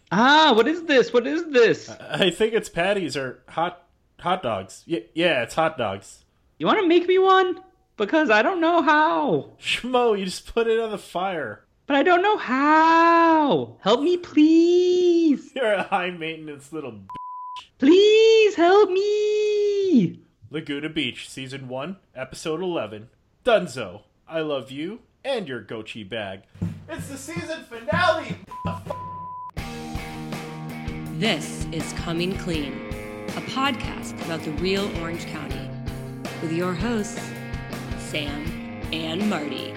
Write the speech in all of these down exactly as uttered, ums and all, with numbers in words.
Ah, what is this? What is this? I think it's patties or hot hot dogs. Yeah, yeah, it's hot dogs. You want to make me one? Because I don't know how. Schmo, you just put it on the fire. But I don't know how. Help me, please. You're a high maintenance little b- Please help me. Laguna Beach, Season one, Episode eleven. Dunzo, I love you and your Gochi bag. It's the season finale! This is Coming Clean, a podcast about the real Orange County, with your hosts, Sam and Marty.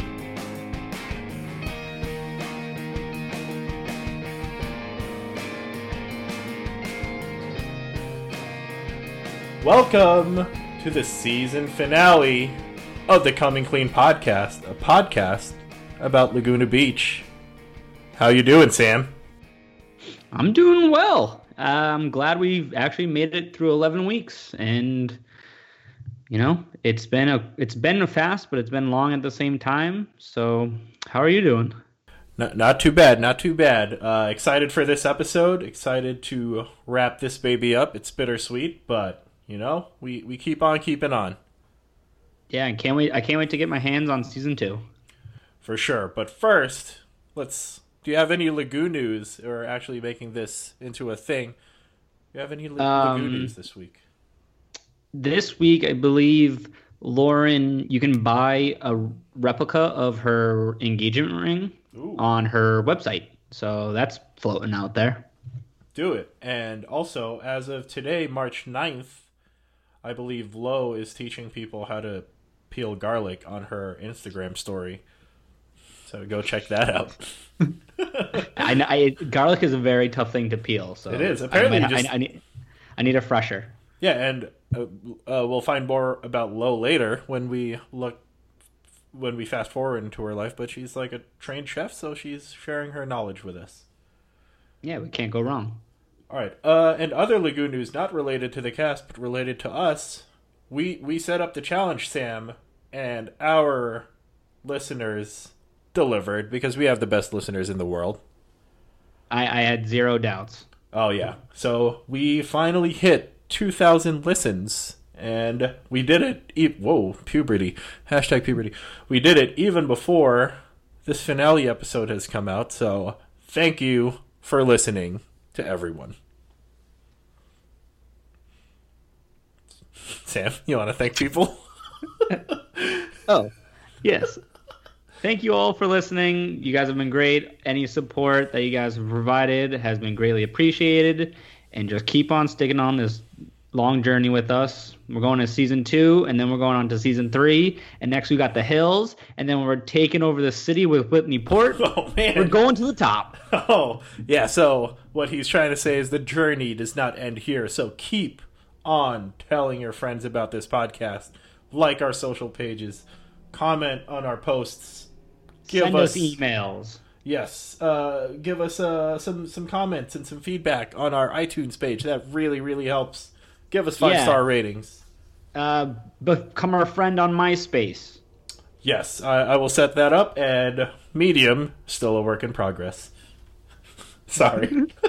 Welcome to the season finale of the Coming Clean podcast, a podcast about Laguna Beach. How you doing, Sam? I'm doing well. Uh, I'm glad we've actually made it through eleven weeks, and you know, it's been a it's been a fast, but it's been long at the same time. So, how are you doing? Not, not too bad, not too bad. Uh, excited for this episode. Excited to wrap this baby up. It's bittersweet, but you know, we, we keep on keeping on. Yeah, I can't wait. I can't wait to get my hands on season two. For sure. But first, let's. Do you have any Lagoon news, or actually making this into a thing? Do you have any La- Um, Lagoon news this week? This week, I believe Lauren, you can buy a replica of her engagement ring Ooh. on her website. So that's floating out there. Do it. And also, as of today, March ninth, I believe Lo is teaching people how to peel garlic on her Instagram story. So go check that out. I, I garlic is a very tough thing to peel. So It is. Apparently I, you just- I, I, need, I need a fresher. Yeah, and uh, uh, we'll find more about Lo later when we look when we fast forward into her life. But she's like a trained chef, so she's sharing her knowledge with us. Yeah, we can't go wrong. All right. Uh, and other Lagoon news, not related to the cast, but related to us. We we set up the challenge, Sam, and our listeners delivered because we have the best listeners in the world. I, I had zero doubts. Oh yeah. So we finally hit two thousand listens, and we did it. E- Whoa, puberty. Hashtag puberty. We did it even before this finale episode has come out. So thank you for listening to everyone. Sam, you want to thank people? Oh, yes. Thank you all for listening. You guys have been great. Any support that you guys have provided has been greatly appreciated. And just keep on sticking on this long journey with us. We're going to season two, and then we're going on to season three. And next we got the hills, and then we're taking over the city with Whitney Port. Oh, man. We're going to the top. Oh, yeah. So what he's trying to say is the journey does not end here. So keep on telling your friends about this podcast. Like our social pages. Comment on our posts. Give Send us, us emails. Yes. Uh, give us uh, some, some comments and some feedback on our iTunes page. That really, really helps. Give us five-star Yeah. ratings. Uh, become our friend on MySpace. Yes, I, I will set that up. And Medium, still a work in progress. Sorry.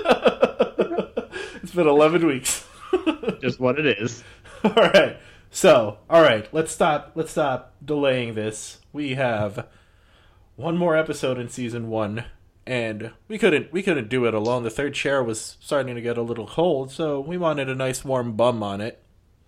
It's been eleven weeks. Just what it is. All right. So, all right, let's stop let's stop delaying this. We have one more episode in season one, and we couldn't we couldn't do it alone. The third chair was starting to get a little cold, so we wanted a nice warm bum on it.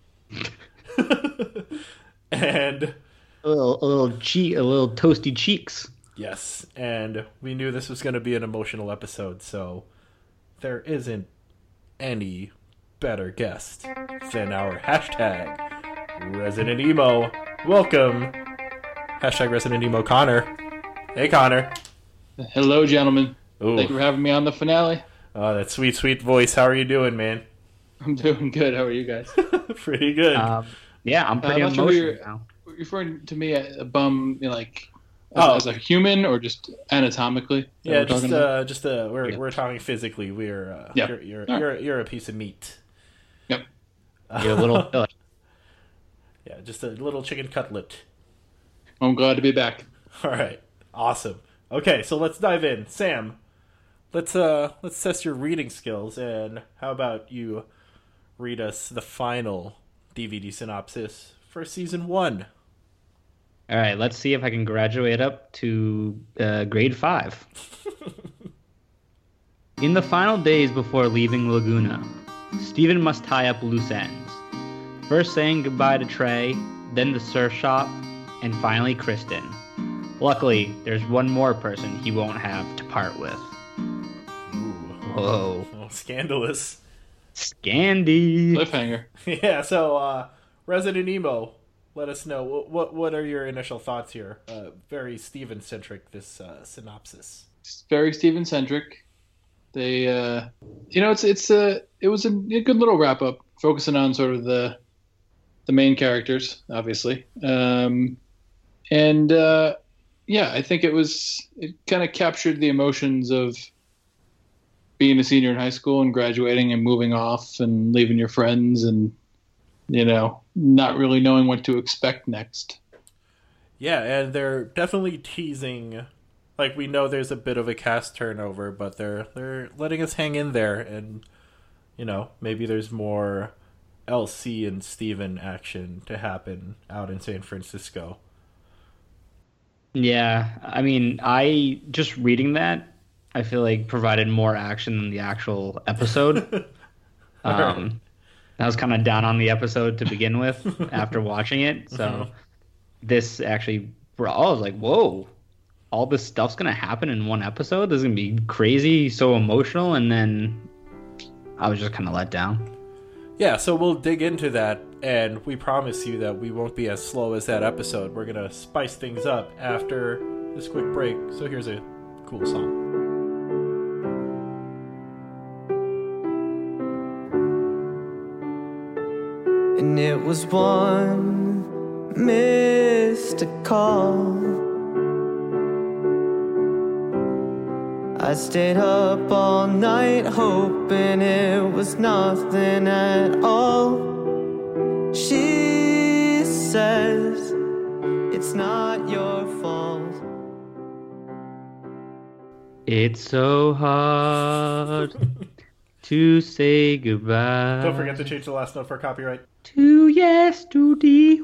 And A little, a little cheek, a little toasty cheeks. yes, and we knew this was going to be an emotional episode, so there isn't any better guest than our hashtag Resident Emo. Welcome, hashtag Resident Emo Connor. Hey, Connor. Hello, gentlemen. Ooh. Thank you for having me on the finale. Oh, that sweet, sweet voice. How are you doing, man? I'm doing good. How are you guys? Pretty good. Um, yeah, I'm Uh, pretty I'm not sure emotional you're- now. Referring to me as a bum, you know, like as, Oh. as a human or just anatomically? Is that yeah, what we're just talking about? uh, just uh, we're Yeah. we're talking physically. We're uh, Yeah. you're you're, All right. you're you're a piece of meat. Yep. You're a little. uh, Yeah, just a little chicken cutlet. I'm glad to be back. All right, awesome. Okay, so let's dive in. Sam, let's uh let's test your reading skills, and how about you read us the final D V D synopsis for season one? All right, let's see if I can graduate up to uh, grade five. In the final days before leaving Laguna, Steven must tie up loose ends. First saying goodbye to Trey, then the surf shop, and finally Kristen. Luckily, there's one more person he won't have to part with. Ooh. Whoa. Oh, scandalous. Scandy. Cliffhanger. Yeah, so uh, Resident Emo, let us know. What what, what are your initial thoughts here? Uh, very Steven-centric, this uh, synopsis. It's very Steven centric. They, uh, you know, it's it's a it was a, a good little wrap up, focusing on sort of the the main characters, obviously, um, and uh, yeah, I think it was it kind of captured the emotions of being a senior in high school and graduating and moving off and leaving your friends and, you know, not really knowing what to expect next. Yeah, and they're definitely teasing. Like, we know there's a bit of a cast turnover, but they're they're letting us hang in there, and, you know, maybe there's more L C and Steven action to happen out in San Francisco. Yeah, I mean, I just reading that, I feel like provided more action than the actual episode. um, I was kind of down on the episode to begin with after watching it, so mm-hmm. this actually, I was like, whoa. All this stuff's going to happen in one episode? This is going to be crazy, so emotional, and then I was just kind of let down. Yeah, so we'll dig into that, and we promise you that we won't be as slow as that episode. We're going to spice things up after this quick break, so here's a cool song. And it was one missed call. I stayed up all night hoping it was nothing at all. She says it's not your fault. It's so hard to say goodbye. Don't forget to change the last note for copyright. To yesterday.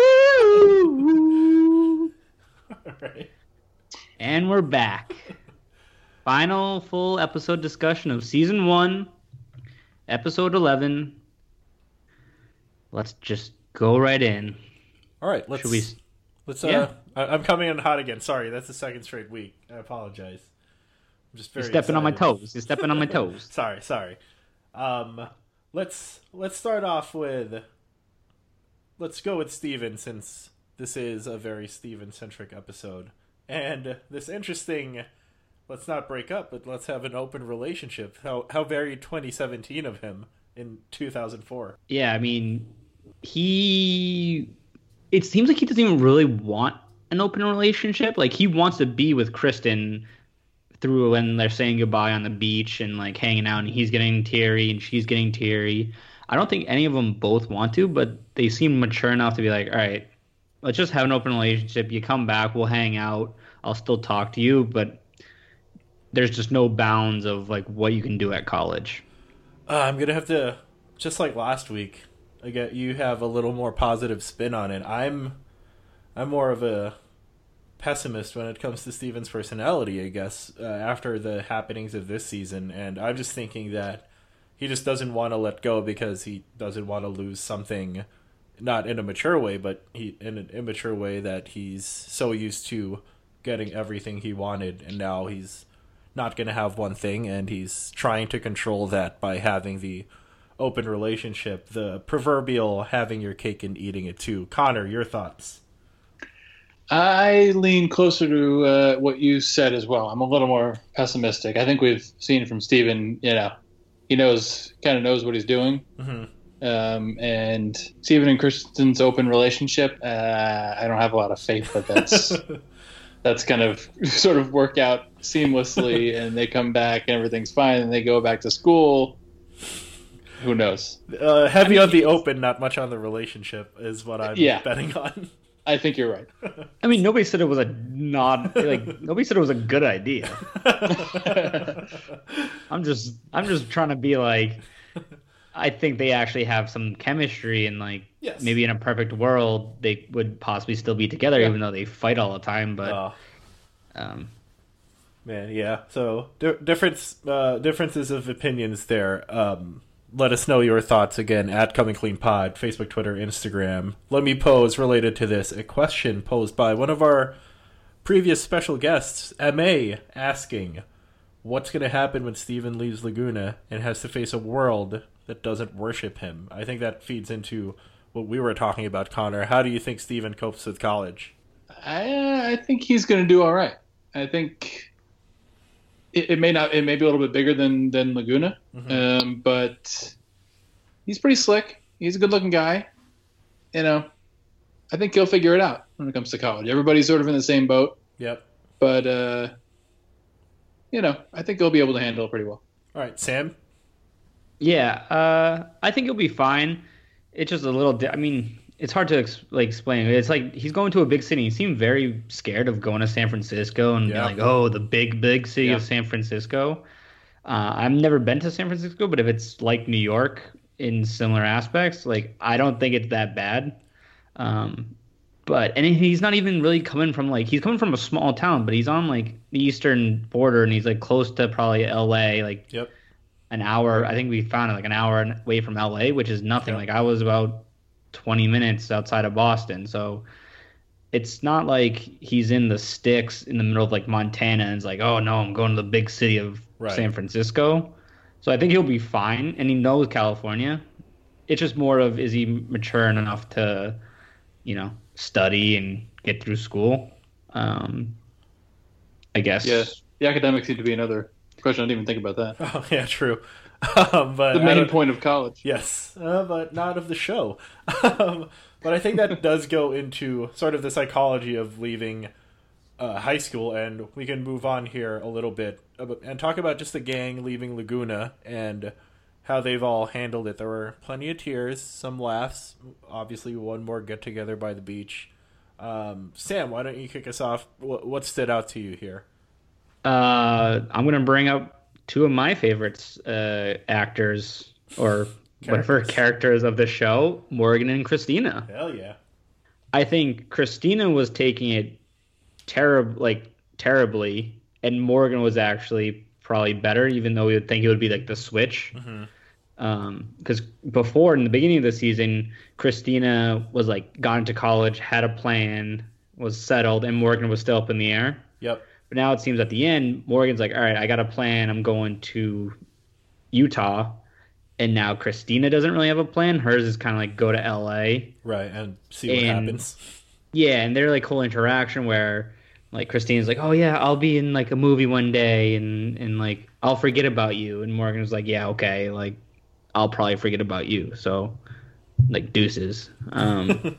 Woo. All right. And we're back. Final full episode discussion of season one, episode eleven. Let's just go right in. All right, let's. Should we? Let's. Uh, yeah. I, I'm coming in hot again. Sorry, that's the second straight week. I apologize. I'm just very. You're stepping excited. on my toes. You're stepping on my toes. sorry, sorry. Um, let's let's start off with. Let's go with Steven, since this is a very Steven-centric episode, and this interesting. Let's not break up, but let's have an open relationship. How how very twenty seventeen of him in two thousand four. Yeah, I mean, he... It seems like he doesn't even really want an open relationship. Like, he wants to be with Kristen through when they're saying goodbye on the beach and, like, hanging out, and he's getting teary and she's getting teary. I don't think any of them both want to, but they seem mature enough to be like, all right, let's just have an open relationship. You come back, we'll hang out. I'll still talk to you, but... there's just no bounds of like what you can do at college. Uh, I'm gonna have to, just like last week, I get you have a little more positive spin on it. I'm, I'm more of a pessimist when it comes to Steven's personality, I guess, uh, after the happenings of this season, and I'm just thinking that he just doesn't want to let go because he doesn't want to lose something, not in a mature way, but he in an immature way that he's so used to getting everything he wanted, and now he's not going to have one thing, and he's trying to control that by having the open relationship, the proverbial having your cake and eating it too. Connor, your thoughts? I lean closer to uh, what you said as well. I'm a little more pessimistic. I think we've seen from Steven, you know, he knows, kind of knows what he's doing. Mm-hmm. Um, and Steven and Kristen's open relationship, uh, I don't have a lot of faith that that's... that's kind of sort of work out seamlessly and they come back and everything's fine and they go back to school. Who knows? Uh, heavy I mean, on the open, not much on the relationship is what I'm yeah. betting on. I think you're right. I mean, nobody said it was a not like nobody said it was a good idea. I'm just I'm just trying to be like, I think they actually have some chemistry, and like yes. maybe in a perfect world they would possibly still be together, yeah. even though they fight all the time. But oh. um, man, yeah. So di- difference uh, differences of opinions there. Um, let us know your thoughts again at Coming Clean Pod, Facebook, Twitter, Instagram. Let me pose related to this a question posed by one of our previous special guests, M A, asking, what's going to happen when Steven leaves Laguna and has to face a world that doesn't worship him? I think that feeds into what we were talking about, Connor. How do you think Steven copes with college? I, I think he's going to do all right. I think it, it may not. It may be a little bit bigger than than Laguna, mm-hmm. um, but he's pretty slick. He's a good-looking guy. You know, I think he'll figure it out when it comes to college. Everybody's sort of in the same boat. Yep. But uh, you know, I think he'll be able to handle it pretty well. All right, Sam. Yeah, uh, I think he'll be fine. It's just a little. Di- I mean, it's hard to ex- like explain. It's like he's going to a big city. He seemed very scared of going to San Francisco and yeah. being like, "Oh, the big, big city yeah. of San Francisco." Uh, I've never been to San Francisco, but if it's like New York in similar aspects, like I don't think it's that bad. Um, but and he's not even really coming from like he's coming from a small town, but he's on like the eastern border and he's like close to probably L A. Like. Yep. An hour, I think we found it like an hour away from L A, which is nothing. Yeah. Like I was about twenty minutes outside of Boston, so it's not like he's in the sticks in the middle of like Montana and it's like, oh no, I'm going to the big city of right. San Francisco. So I think he'll be fine, and he knows California. It's just more of is he mature enough to, you know, study and get through school. Um, I guess. Yeah, the academics need to be another question. I didn't even think about that. Oh yeah, true. Um, but the main point of college. Yes, uh, but not of the show. um, but I think that does go into sort of the psychology of leaving uh, high school, and we can move on here a little bit and talk about just the gang leaving Laguna and how they've all handled it. There were plenty of tears, some laughs, obviously one more get-together by the beach. Um, Sam, why don't you kick us off? What, what stood out to you here? Uh, I'm going to bring up two of my favorites uh, actors or characters. whatever characters of the show, Morgan and Christina. Hell yeah. I think Christina was taking it terrib- like terribly, and Morgan was actually probably better, even though we would think it would be like the switch. Mm-hmm. Um, because before, in the beginning of the season, Christina was like gone to college, had a plan, was settled, and Morgan was still up in the air. Yep. But now it seems at the end, Morgan's like, all right, I got a plan. I'm going to Utah. And now Christina doesn't really have a plan. Hers is kind of like go to L A. Right, and see what and, happens. Yeah, and they're like whole interaction where like Christina's like, oh yeah, I'll be in like a movie one day and, and like I'll forget about you. And Morgan's like, yeah, okay, like I'll probably forget about you. So like deuces. Um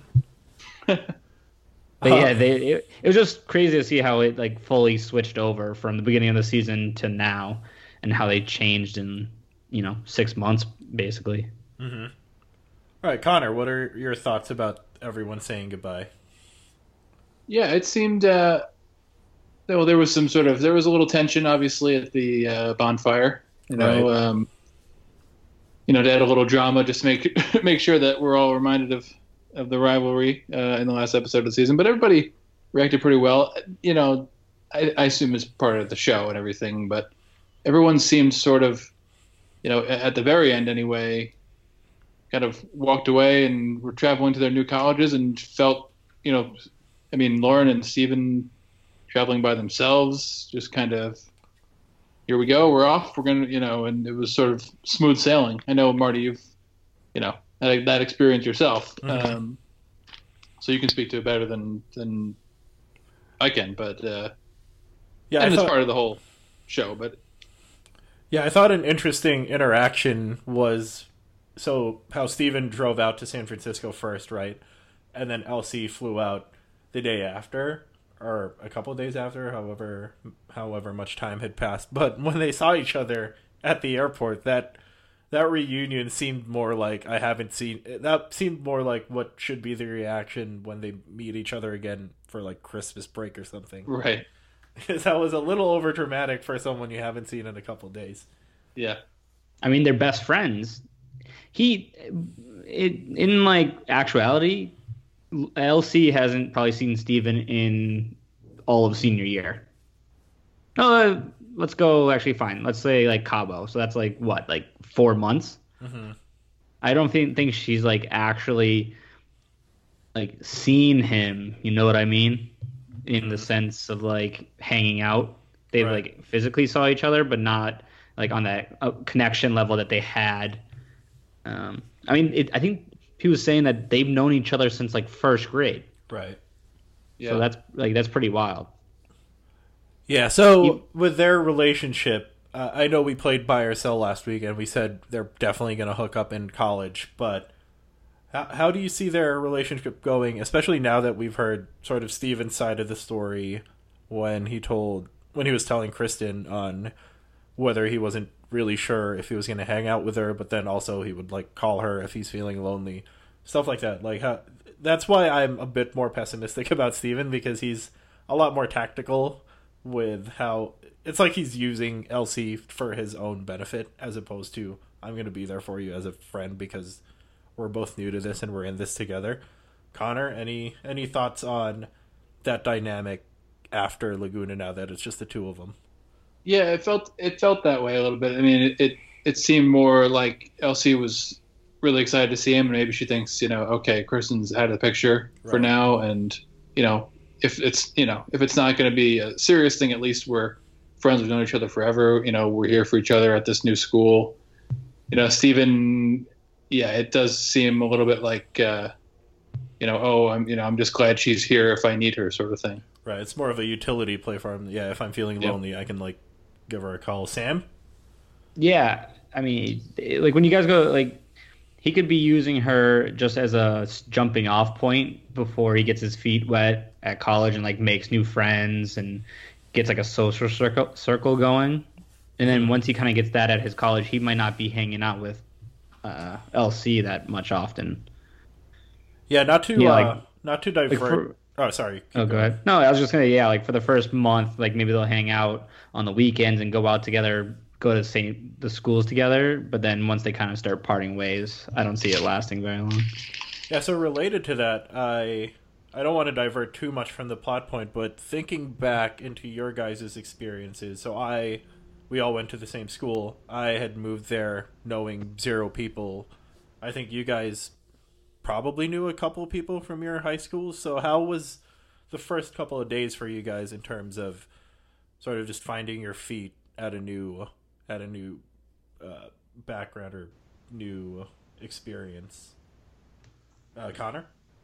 But yeah, they it, it was just crazy to see how it like fully switched over from the beginning of the season to now, and how they changed in you know six months basically. Mm-hmm. All right, Connor, what are your thoughts about everyone saying goodbye? Yeah, it seemed uh, well. There was some sort of there was a little tension, obviously, at the uh, bonfire. You know, right. um, you know, to add a little drama, just make make sure that we're all reminded of. of the rivalry uh, in the last episode of the season, but everybody reacted pretty well. You know, I, I assume it's part of the show and everything, but everyone seemed sort of, you know, at the very end anyway, kind of walked away and were traveling to their new colleges and felt, you know, I mean, Lauren and Steven traveling by themselves, just kind of, here we go, we're off, we're going to, you know, and it was sort of smooth sailing. I know, Marty, you've, you know, that, that experience yourself. Mm-hmm. Um, so you can speak to it better than, than I can, but, uh, yeah, and I it's thought, part of the whole show, but yeah, I thought an interesting interaction was, so how Steven drove out to San Francisco first, right? And then Elsie flew out the day after, or a couple of days after, however, however much time had passed. But when they saw each other at the airport, that, that reunion seemed more like I haven't seen that seemed more like what should be the reaction when they meet each other again for like Christmas break or something. Right. Because that was a little over dramatic for someone you haven't seen in a couple days. Yeah. I mean, they're best friends. He, it, in like actuality, L C hasn't probably seen Steven in all of senior year. No, uh, let's go. Actually, fine. Let's say like Cabo. So that's like what, like four months. Mm-hmm. I don't think think she's like actually like seen him. You know what I mean? In mm-hmm. the sense of like hanging out. They right. like physically saw each other, but not like on that uh, connection level that they had. Um, I mean, it, I think he was saying that they've known each other since like first grade. Right. Yeah. So that's like that's pretty wild. Yeah, so with their relationship, uh, I know we played Buy or Sell last week, and we said they're definitely going to hook up in college, but how, how do you see their relationship going, especially now that we've heard sort of Steven's side of the story when he told when he was telling Kristen on whether he wasn't really sure if he was going to hang out with her, but then also he would like call her if he's feeling lonely, stuff like that. Like how, that's why I'm a bit more pessimistic about Steven, because he's a lot more tactical with how it's like he's using L C for his own benefit as opposed to I'm going to be there for you as a friend because we're both new to this and we're in this together. Connor, any any thoughts on that dynamic after Laguna now that it's just the two of them? Yeah, it felt it felt that way a little bit. I mean, it it, it seemed more like L C was really excited to see him, and maybe she thinks, you know, okay, Kristen's out of the picture right. for now, and you know, if it's you know if it's not going to be a serious thing, at least we're friends. We've known each other forever. You know, we're here for each other at this new school. You know, Steven, yeah, it does seem a little bit like, uh, you know, oh, I'm you know I'm just glad she's here if I need her, sort of thing. Right. It's more of a utility play for him. Yeah, if I'm feeling yeah. lonely, I can like give her a call. Sam? Yeah, I mean, like when you guys go, like he could be using her just as a jumping off point before he gets his feet wet at college and like makes new friends and gets like a social circle circle going. And then once he kind of gets that at his college, he might not be hanging out with uh, L C that much often. Yeah, not to yeah, uh, like, not to divert. Like for, oh, sorry. Oh, go ahead. No, I was just gonna yeah, like for the first month, like maybe they'll hang out on the weekends and go out together, go to same the schools together. But then once they kind of start parting ways, I don't see it lasting very long. Yeah. So related to that, I I don't want to divert too much from the plot point, but thinking back into your guys' experiences, so I we all went to the same school. I had moved there knowing zero people. I think you guys probably knew a couple people from your high school. So how was the first couple of days for you guys in terms of sort of just finding your feet at a new at a new uh, background or new experience? Uh, Connor?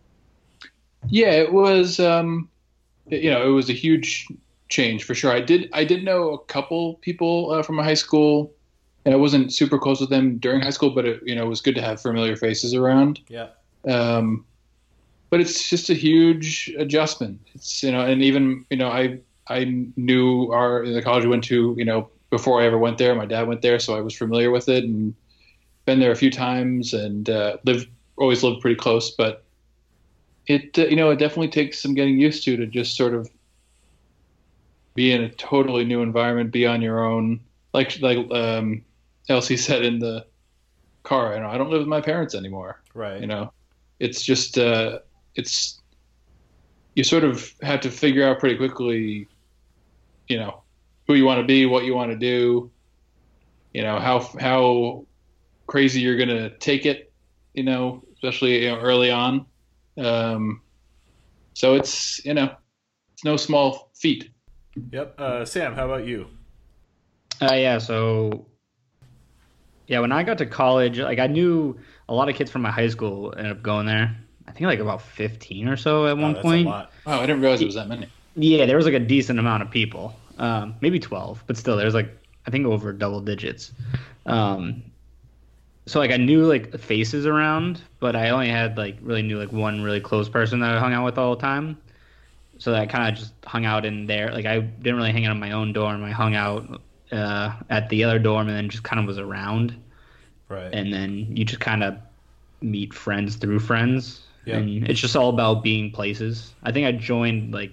Yeah, it was. Um, you know, it was a huge change for sure. I did I did know a couple people uh, from my high school, and I wasn't super close with them during high school, but it, you know, it was good to have familiar faces around. Yeah. Um, but it's just a huge adjustment. It's, you know, and even, you know, I, I knew our, the college we went to, you know, before I ever went there, my dad went there, so I was familiar with it and been there a few times and, uh, lived, always lived pretty close, but it, uh, you know, it definitely takes some getting used to, to just sort of be in a totally new environment, be on your own. Like, like, um, Elsie said in the car, you know, I don't live with my parents anymore. Right. You know, it's just, uh, it's, you sort of have to figure out pretty quickly, you know, who you want to be, what you want to do, you know, how, how crazy you're going to take it, you know, especially, you know, early on. Um, so it's, you know, it's no small feat. Yep. Uh, Sam, how about you? Uh, yeah. So yeah, when I got to college, like I knew a lot of kids from my high school ended up going there. I think like about fifteen or so at one oh, that's point. A lot. Oh, I didn't realize it was that many. Yeah, there was like a decent amount of people. Um, maybe twelve, but still, there's like I think over double digits. Um, so like I knew like faces around, but I only had like really knew like one really close person that I hung out with all the time. So that I kind of just hung out in there. Like I didn't really hang out in my own dorm. I hung out uh, at the other dorm and then just kind of was around. Right. And then you just kind of meet friends through friends. Yeah. And it's just all about being places. I think I joined like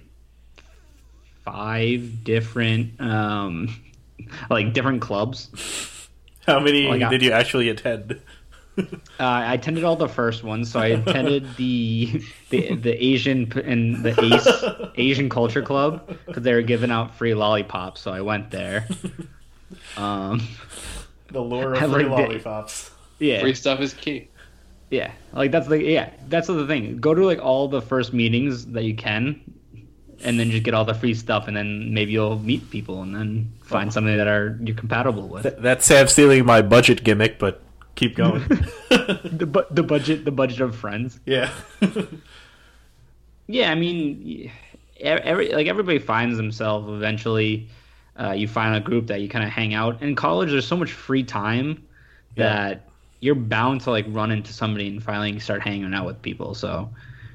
five different um like different clubs. How many Like, I- did you actually attend? Uh, I attended all the first ones, so I attended the the the Asian p- and the Ace Asian Culture Club because they were giving out free lollipops, so I went there. Um, The lure I of free liked it. lollipops. yeah, Free stuff is key. yeah, like that's the yeah that's the thing. Go to like all the first meetings that you can, and then just get all the free stuff, and then maybe you'll meet people, and then find Oh. something that are you're compatible with. Th- that's Sam stealing my budget gimmick, but keep going. the bu- the budget the budget of friends. Yeah. Yeah, I mean, e- every like everybody finds themselves eventually. Uh, you find a group that you kind of hang out. In college, there's so much free time Yeah. that you're bound to like run into somebody and finally start hanging out with people. So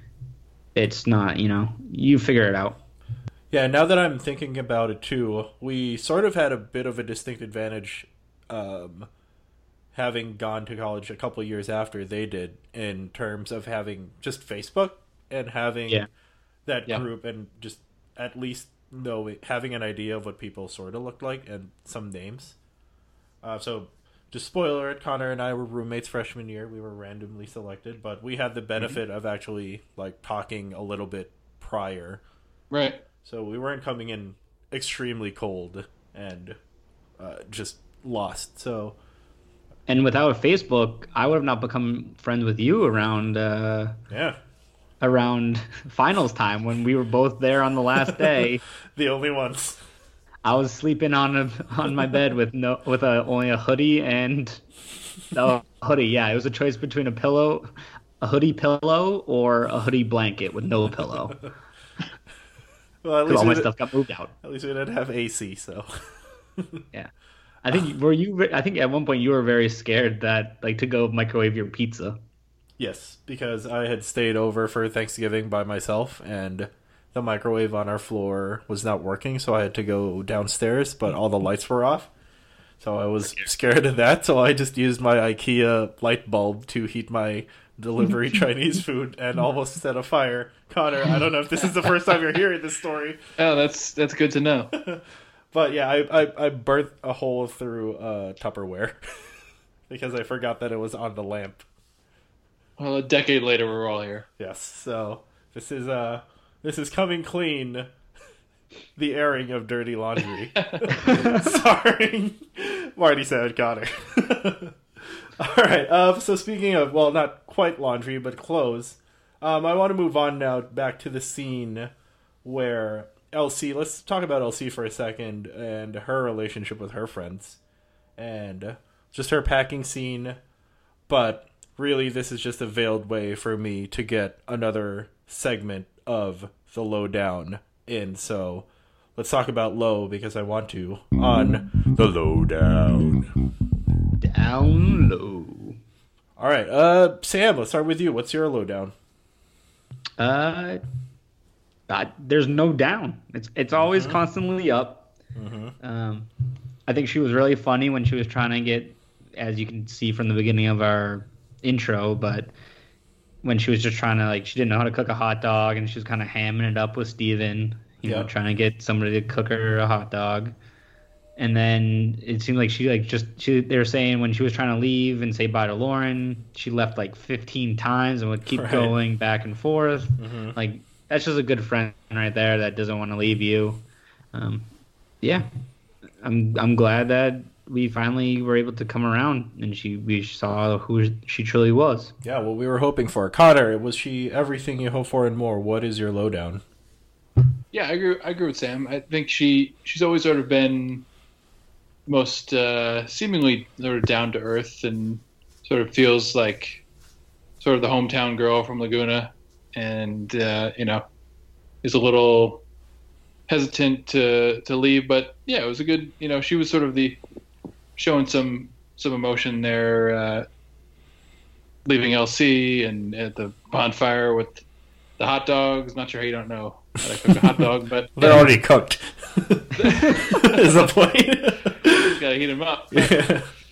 it's not, you know, you figure it out. Yeah, now that I'm thinking about it too, we sort of had a bit of a distinct advantage um, having gone to college a couple of years after they did in terms of having just Facebook and having Yeah. that Yeah. group and just at least knowing, having an idea of what people sort of looked like and some names. Uh, so, just spoiler it, Connor and I were roommates freshman year. We were randomly selected, but we had the benefit of actually like talking a little bit prior. Right. So we weren't coming in extremely cold and uh, just lost. So And without Facebook, I would have not become friends with you around uh, yeah, around finals time when we were both there on the last day. the only ones. I was sleeping on a, on my bed with no with a, only a hoodie and no hoodie. Yeah, it was a choice between a pillow, a hoodie pillow, or a hoodie blanket with no pillow. Well, at Because least all we my did, stuff got moved out. at least we didn't have A C. So Yeah, I think were you? I think at one point you were very scared that like to go microwave your pizza. yes, because I had stayed over for Thanksgiving by myself and the microwave on our floor was not working, so I had to go downstairs, but all the lights were off. So I was scared of that, so I just used my IKEA light bulb to heat my delivery Chinese food and almost set a fire. Connor, I don't know if this is the first time you're hearing this story, Oh, that's that's good to know. but yeah, I, I, I burnt a hole through uh, Tupperware because I forgot that it was on the lamp. Well, a decade later, we're all here. Yes, so this is uh this is coming clean. The airing of dirty laundry, starring Marty Sam Connor. All right. Uh, so speaking of, well, not quite laundry, but clothes. Um, I want to move on now back to the scene where Elsie. Let's talk about Elsie for a second and her relationship with her friends, and just her packing scene. But really, this is just a veiled way for me to get another segment of the lowdown in. So let's talk about low because I want to on the lowdown. Down low. All right, uh, Sam, let's start with you. What's your lowdown? Uh, uh, there's no down. It's it's always constantly up. Um, I think she was really funny when she was trying to get, as you can see from the beginning of our intro, but when she was just trying to like, she didn't know how to cook a hot dog, and she was kind of hamming it up with Steven, you know, Yeah. trying to get somebody to cook her a hot dog. And then it seemed like she like just she they were saying when she was trying to leave and say bye to Lauren, she left like fifteen times and would keep Right. going back and forth. Mhm. Like that's just a good friend right there that doesn't want to leave you. Um, yeah, I'm I'm glad that we finally were able to come around and she we saw who she truly was. Yeah, what we were hoping for. Connor, was she everything you hoped for and more? What is your lowdown? Yeah, I agree. I agree with Sam. I think she she's always sort of been most uh, seemingly sort of down to earth and sort of feels like sort of the hometown girl from Laguna, and uh, you know is a little hesitant to to leave. But yeah, it was a good. You know, she was sort of the showing some some emotion there, uh, leaving L C and at the bonfire with the hot dogs. Not sure how you don't know how to cook a hot dog, but They're already cooked. Is the point? gotta heat them up. Yeah.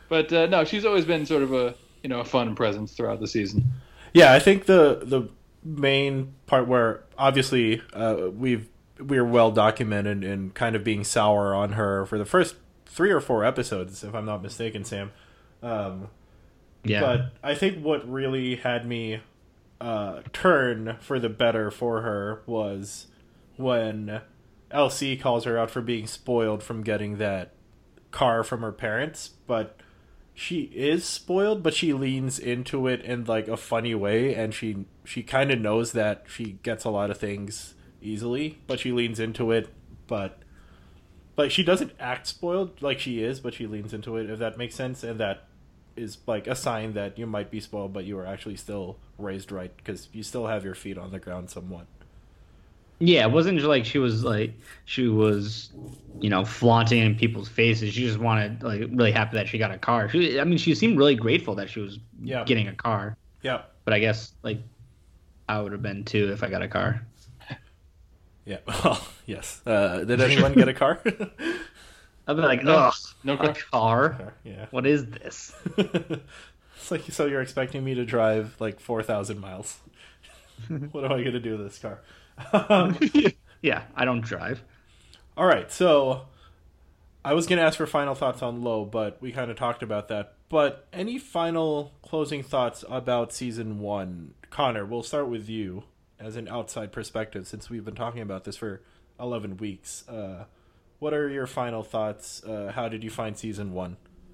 But uh, no, she's always been sort of a you know a fun presence throughout the season. Yeah, I think the the main part where obviously uh, we've we're well documented in kind of being sour on her for the first three or four episodes, if I'm not mistaken, Sam. Um, Yeah. But I think what really had me uh, turn for the better for her was when L C calls her out for being spoiled from getting that car from her parents, but she is spoiled, but she leans into it in like a funny way, and she she kind of knows that she gets a lot of things easily, but she leans into it, but like she doesn't act spoiled like she is, but she leans into it, if that makes sense, and that is like a sign that you might be spoiled, but you are actually still raised right, because you still have your feet on the ground somewhat. Yeah, it wasn't just like she was like she was, you know, flaunting in people's faces. She just wanted like really happy that she got a car. She, I mean, she seemed really grateful that she was Yeah. getting a car. Yeah. But I guess like I would have been too if I got a car. Yeah. Well, yes. Uh, did anyone get a car? I'd be like, No. ugh, No a car. car? Yeah. What is this? It's like, so you're expecting me to drive like four thousand miles. What am I going to do with this car? Um, Yeah, I don't drive. all right, so I was going to ask for final thoughts on Low, but we kind of talked about that. But any final closing thoughts about season one? Connor, we'll start with you as an outside perspective, since we've been talking about this for eleven weeks. Uh, what are your final thoughts? Uh, how did you find season one?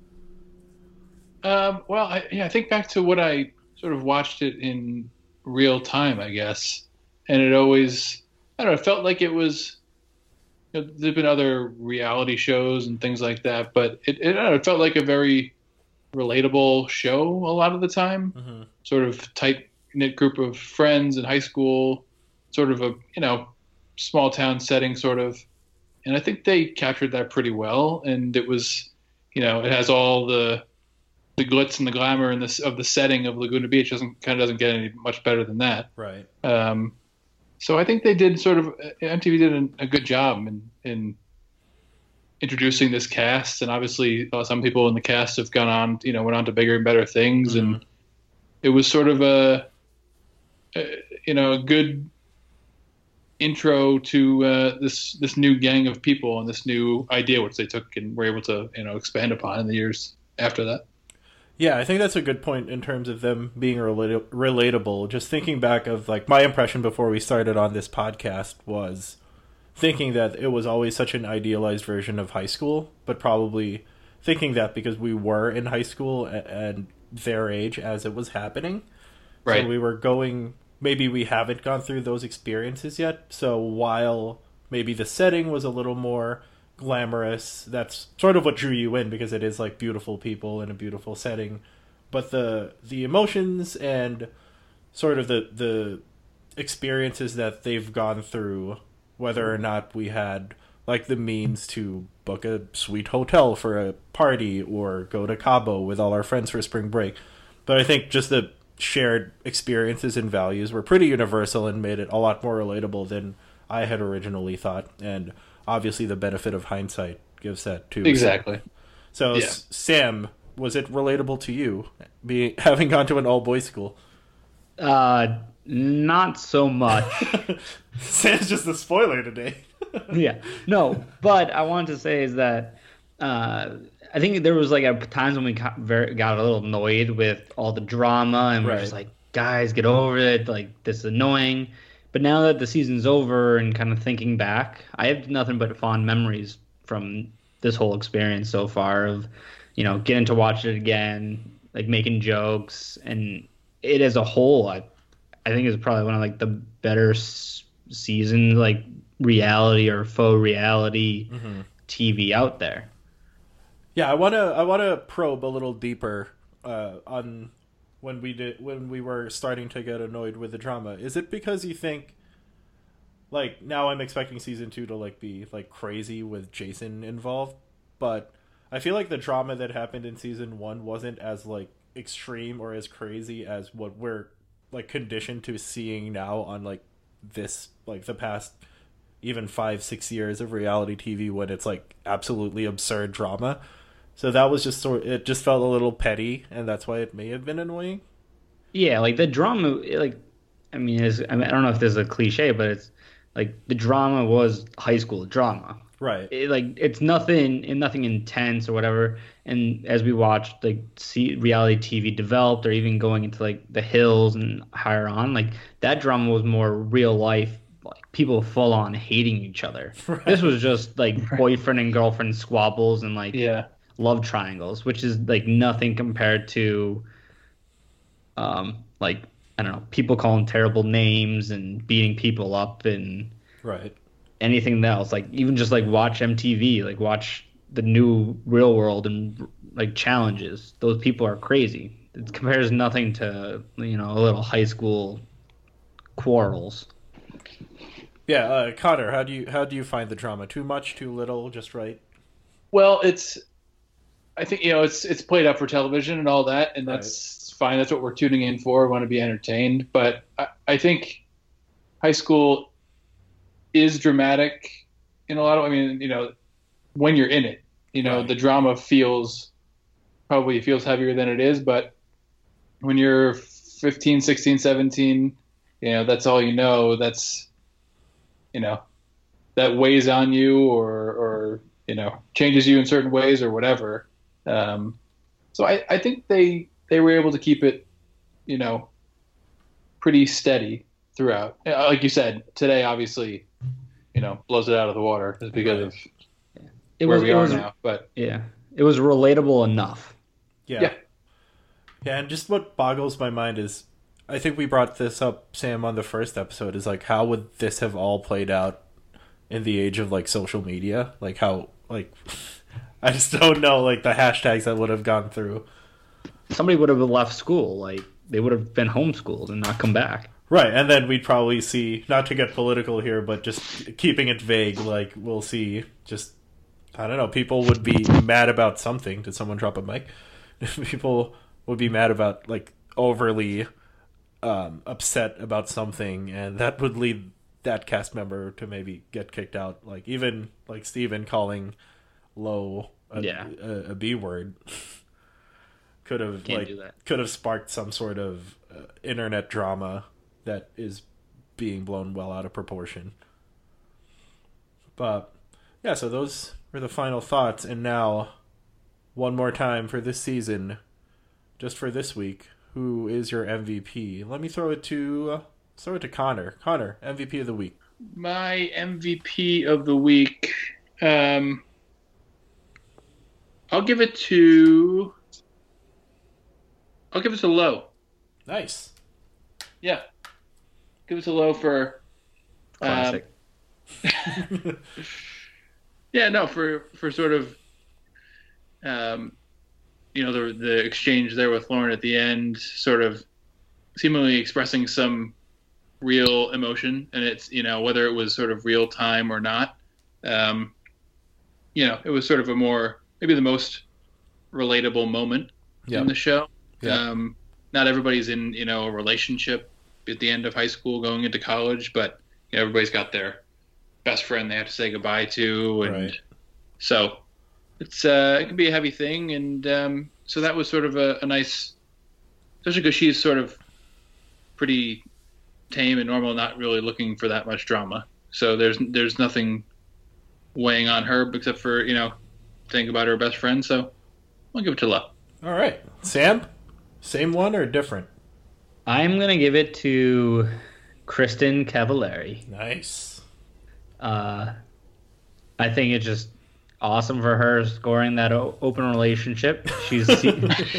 Um, well, I, yeah, I think back to what I sort of watched it in real time, I guess, and it always, I don't know, it felt like it was. You know, there've been other reality shows and things like that, but it, it, I don't know, it felt like a very relatable show a lot of the time. Mm-hmm. Sort of tight knit group of friends in high school, sort of a you know small town setting, sort of, and I think they captured that pretty well. And it was, you know, it has all the the glitz and the glamour and this of the setting of Laguna Beach. Doesn't kind of doesn't get any much better than that. Right. Um, so I think they did sort of M T V did a, a good job in in introducing this cast, and obviously uh, some people in the cast have gone on, you know, went on to bigger and better things, Mm-hmm. and it was sort of a, a you know a good intro to uh, this this new gang of people and this new idea which they took and were able to you know expand upon in the years after that. Yeah, I think that's a good point in terms of them being relata- relatable. Just thinking back of like my impression before we started on this podcast was thinking that it was always such an idealized version of high school, but probably thinking that because we were in high school a- and their age as it was happening. Right. So we were going, maybe we haven't gone through those experiences yet. So while maybe the setting was a little more glamorous, that's sort of what drew you in, because it is like beautiful people in a beautiful setting, but the the emotions and sort of the the experiences that they've gone through, whether or not we had like the means to book a sweet hotel for a party or go to Cabo with all our friends for spring break, but I think just the shared experiences and values were pretty universal and made it a lot more relatable than I had originally thought. And obviously the benefit of hindsight gives that too. Exactly. So, Yeah. S- Sam, was it relatable to you, being having gone to an all-boys school? Uh, not so much. Sam's just the spoiler today. Yeah, no, but I wanted to say is that uh, I think there was like a times when we got, very, got a little annoyed with all the drama, and we're Right. just like, guys, get over it. Like, this is annoying. But now that the season's over and kind of thinking back, I have nothing but fond memories from this whole experience so far of, you know, getting to watch it again, like making jokes, and it as a whole, I, I think is probably one of like the better s- seasons, like reality or faux reality Mm-hmm. T V out there. Yeah, I wanna I wanna probe a little deeper uh, on when we did when we were starting to get annoyed with the drama. Is it because you think, like, now I'm expecting season two to like be like crazy with Jason involved, but I feel like the drama that happened in season one wasn't as like extreme or as crazy as what we're like conditioned to seeing now on like this like the past even five six years of reality T V, when it's like absolutely absurd drama. So that was just sort. It just felt a little petty, and that's why it may have been annoying. Yeah, like the drama, like I mean, is I mean, I don't know if this is a cliche, but it's like the drama was high school drama. Right. It, like it's nothing, nothing intense or whatever. And as we watched, like see reality T V developed, or even going into like The Hills and higher on, like that drama was more real life. Like people full on hating each other. Right. This was just like boyfriend and girlfriend squabbles and like Yeah. love triangles, which is like nothing compared to, um, like I don't know, people calling terrible names and beating people up and right. anything else. Like even just like watch M T V, like watch the new Real World and like challenges. Those people are crazy. It compares nothing to, you know, a little high school quarrels. Yeah, uh, Connor, how do you how do you find the drama? Too much, too little, just right? Well, it's. I think you know it's it's played up for television and all that, and that's right. Fine. That's what we're tuning in for. We want to be entertained, but I, I think high school is dramatic in a lot of. I mean, you know, when you're in it, you know, right. The drama feels probably feels heavier than it is, but when you're fifteen, sixteen, seventeen, you know, that's all you know. That's you know, that weighs on you, or or you know, changes you in certain ways, or whatever. Um, so I, I think they they were able to keep it, you know, pretty steady throughout. Like you said, today obviously, you know, blows it out of the water just because of it where was, we it are was, now. But yeah, it was relatable enough. Yeah. yeah, yeah, and just what boggles my mind is, I think we brought this up, Sam, on the first episode. Is like, how would this have all played out in the age of like social media? Like how like. I just don't know, like, the hashtags that would have gone through. Somebody would have left school. Like, they would have been homeschooled and not come back. Right, and then we'd probably see, not to get political here, but just keeping it vague, like, we'll see just, I don't know, people would be mad about something. Did someone drop a mic? People would be mad about, like, overly um, upset about something, and that would lead that cast member to maybe get kicked out. Like, even, like, Steven calling Low a, yeah. a, a B word could have Can't like could have sparked some sort of uh, internet drama that is being blown well out of proportion. But yeah, so those were the final thoughts, and now one more time for this season, just for this week, who is your M V P? Let me throw it to uh, throw it to Connor. Connor, M V P of the week. My M V P of the week. Um, I'll give it to. I'll give it to Low. Nice. Yeah. Give it to Low for. Classic. Um, yeah, no, for for sort of. Um, you know, the the exchange there with Lauren at the end, sort of, seemingly expressing some real emotion, and it's you know whether it was sort of real time or not. Um, you know, it was sort of a more. Maybe the most relatable moment yep. in the show. Yep. Um, not everybody's in, you know, a relationship at the end of high school going into college, but you know, everybody's got their best friend they have to say goodbye to. And right. so it's, uh, it can be a heavy thing. And um, so that was sort of a, a nice, especially because she's sort of pretty tame and normal, not really looking for that much drama. So there's, there's nothing weighing on her except for, you know, think about her best friend, so I'll give it to Low. All right. Sam? Same one or different? I'm going to give it to Kristen Cavallari. Nice. Uh, I think it's just awesome for her scoring that o- open relationship. She's she,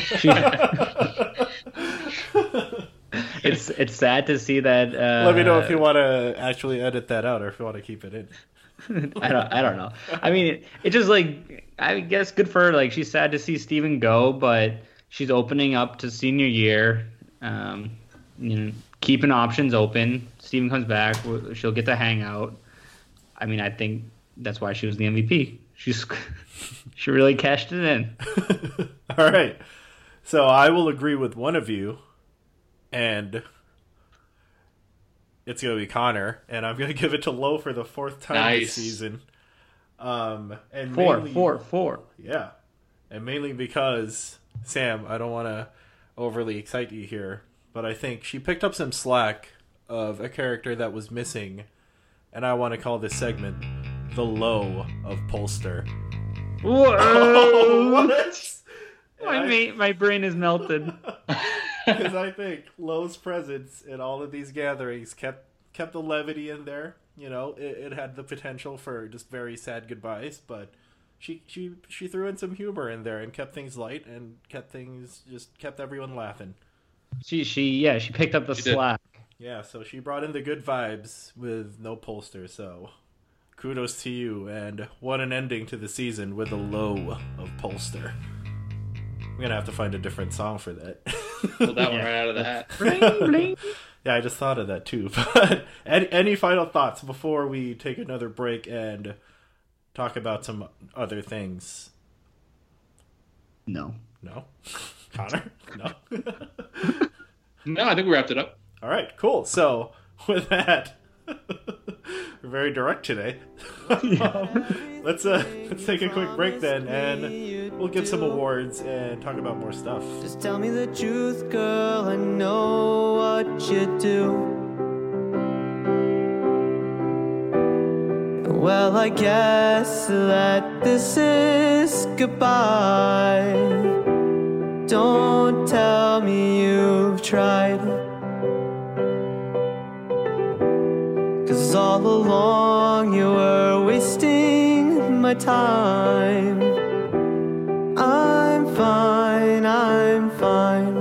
it's it's sad to see that. Uh, Let me know if you want to actually edit that out or if you want to keep it in. I don't. I don't know. I mean, it, it just like I guess good for her. Like she's sad to see Steven go, but she's opening up to senior year. Um, you know, keeping options open. Steven comes back. She'll get to hang out. I mean, I think that's why she was the M V P. She's she really cashed it in. All right. So I will agree with one of you, and it's going to be Connor, and I'm going to give it to Low for the fourth time nice. this season. Um, and four, mainly, four, four. Yeah. And mainly because, Sam, I don't want to overly excite you here, but I think she picked up some slack of a character that was missing, and I want to call this segment The Low of Polster. Whoa! Oh, what? My, I... my brain is melted. Because I think Lowe's presence in all of these gatherings kept kept the levity in there. You know, it, it had the potential for just very sad goodbyes, but she she she threw in some humor in there and kept things light and kept things just kept everyone laughing. She she yeah she picked up the She did. slack. Yeah, so she brought in the good vibes with no Polster. So kudos to you, and what an ending to the season with the Low of Polster. I'm gonna have to find a different song for that. Pulled that one Yeah. right out of the hat. Bling, bling. Yeah, I just thought of that too. But any, any final thoughts before we take another break and talk about some other things? No. No? Connor? No? No, I think we wrapped it up. All right, cool. So with that, we're very direct today. let's uh, let's take a quick break then, and we'll give some awards and talk about more stuff. Just tell me the truth, girl, I know what you do. Well, I guess that this is goodbye. Don't tell me you've tried, 'cause all along you were wasting my time. I'm fine, I'm fine.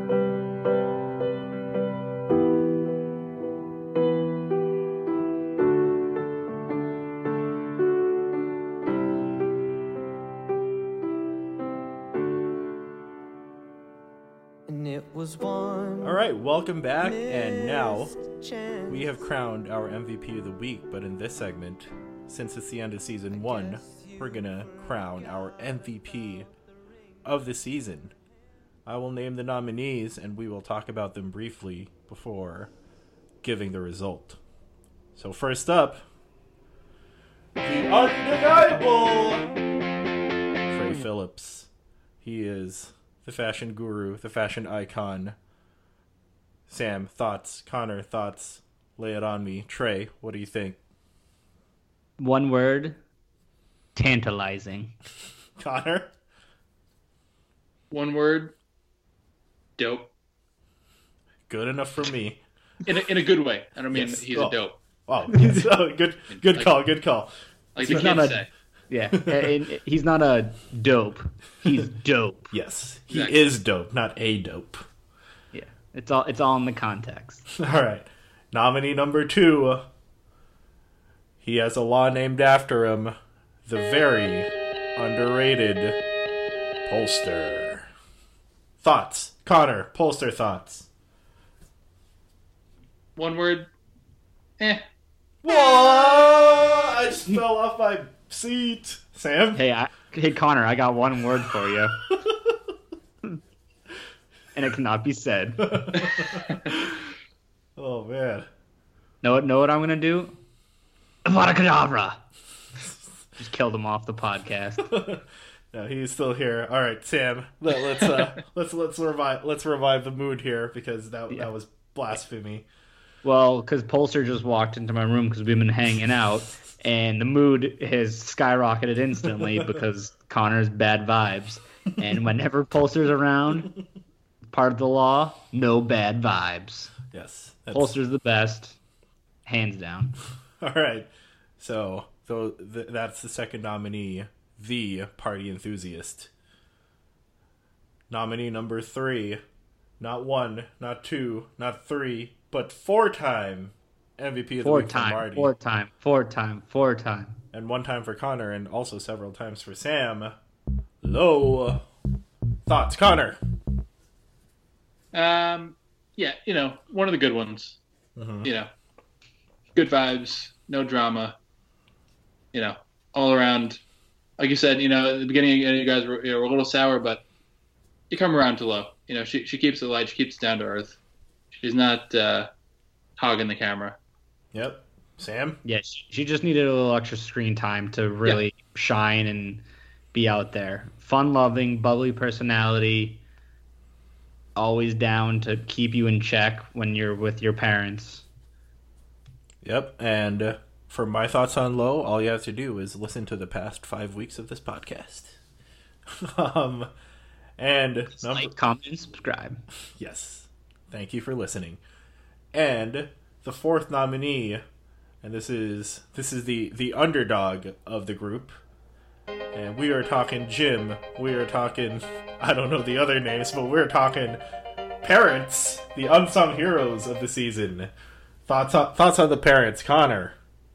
And it was one. All right, welcome back, and now chance. we have crowned our M V P of the week. But in this segment, since it's the end of season one, we're gonna crown our M V P of the season. I will name the nominees, and we will talk about them briefly before giving the result. So first up, the undeniable Trey Phillips. He is the fashion guru, the fashion icon. Sam, thoughts? Connor, thoughts? Lay it on me. Trey, what do you think? One word. Tantalizing. Connor? One word. Dope. Good enough for me. In a, in a good way. I don't mean Yes. he's Oh. a dope. Oh, yes. Oh, good, good Like- call, good call. Like He's the not kids a- say. Yeah, and he's not a dope. He's dope. Yes, he Exactly. is dope, not a dope. Yeah, it's all it's all in the context. All right, nominee number two. He has a law named after him. The very underrated Polster. Thoughts, Connor? Polster thoughts. One word. Eh. Whoa! I just fell off my seat. Sam? Hey, I, hey, Connor, I got one word for you, and it cannot be said. Oh, man. Know what? Know what I'm gonna do? Avada Kedavra. Just killed him off the podcast. No, he's still here. All right, Sam. Let, let's uh, let's let's revive let's revive the mood here, because that Yeah. that was blasphemy. Well, because Polster just walked into my room because we've been hanging out, and the mood has skyrocketed instantly because Connor's bad vibes. And whenever Polster's around, part of the law, no bad vibes. Yes. that's- Polster's the best, hands down. All right. So, so th- that's the second nominee, the party enthusiast. Nominee number three, not one, not two, not three, but four-time M V P of the Four week for time, Marty, four time, four time, four time. and one time for Connor, and also several times for Sam. Low thoughts, Connor. Um. Yeah. You know, one of the good ones. Mhm. You know, good vibes, no drama. You know, all around. Like you said, you know, at the beginning, you guys were, you know, were a little sour, but you come around to Low. You know, she she keeps it light. She keeps it down to earth. She's not uh, hogging the camera. Yep. Sam. Yeah, she, she just needed a little extra screen time to really shine and be out there. Fun-loving, bubbly personality, always down to keep you in check when you're with your parents. Yep, and uh, for my thoughts on Lowe, all you have to do is listen to the past five weeks of this podcast. um, and number... like, comment, and subscribe. Yes, thank you for listening. And the fourth nominee, and this is this is the the underdog of the group, and we are talking Jim. We are talking, I don't know the other names, but we're talking parents, the unsung heroes of the season. Thoughts on, thoughts on the parents, Connor?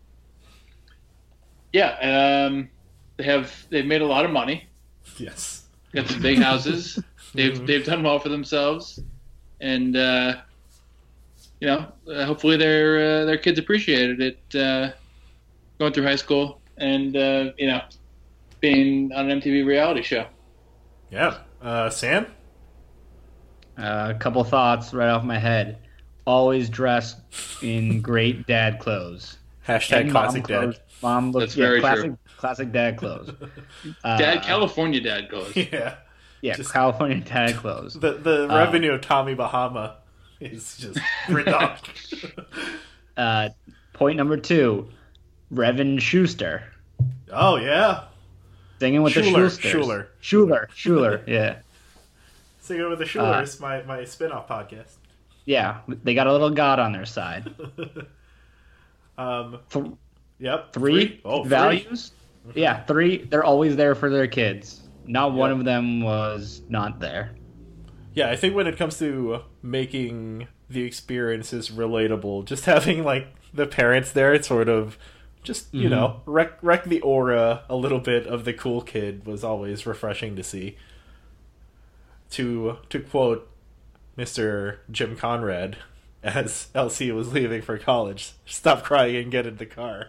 Yeah, um, they have they've made a lot of money. Yes, got some big houses. they've they've done well for themselves, and uh, you know, uh, hopefully their uh, their kids appreciated it uh, going through high school and uh, you know, being on an M T V reality show. Yeah, uh, Sam. Uh, a couple thoughts right off my head. Always dressed in great dad clothes. Hashtag And classic mom clothes. dad. Mom looks That's yeah, very classic, true. classic dad clothes. Uh, Dad, California dad goes. Yeah, Yeah, Just- California dad clothes. the the Uh, revenue of Tommy Bahama is just reduced. Uh, point number two, Revan Schuster. Oh yeah, Singing with Schuler, the Schusters. Schuler. Schuler. Schuler, yeah. Singing with the Schulers, my my spin-off podcast. Yeah, they got a little god on their side. Um, Th- yep, three Oh, three. values? Yeah, three. They're always there for their kids. Not one Yep. of them was not there. Yeah, I think when it comes to making the experiences relatable, just having like the parents there, it's sort of just you Mhm. know wreck wreck the aura a little bit of the cool kid was always refreshing to see. To to quote Mister Jim Conrad, as Elsie was leaving for college, "Stop crying and get in the car."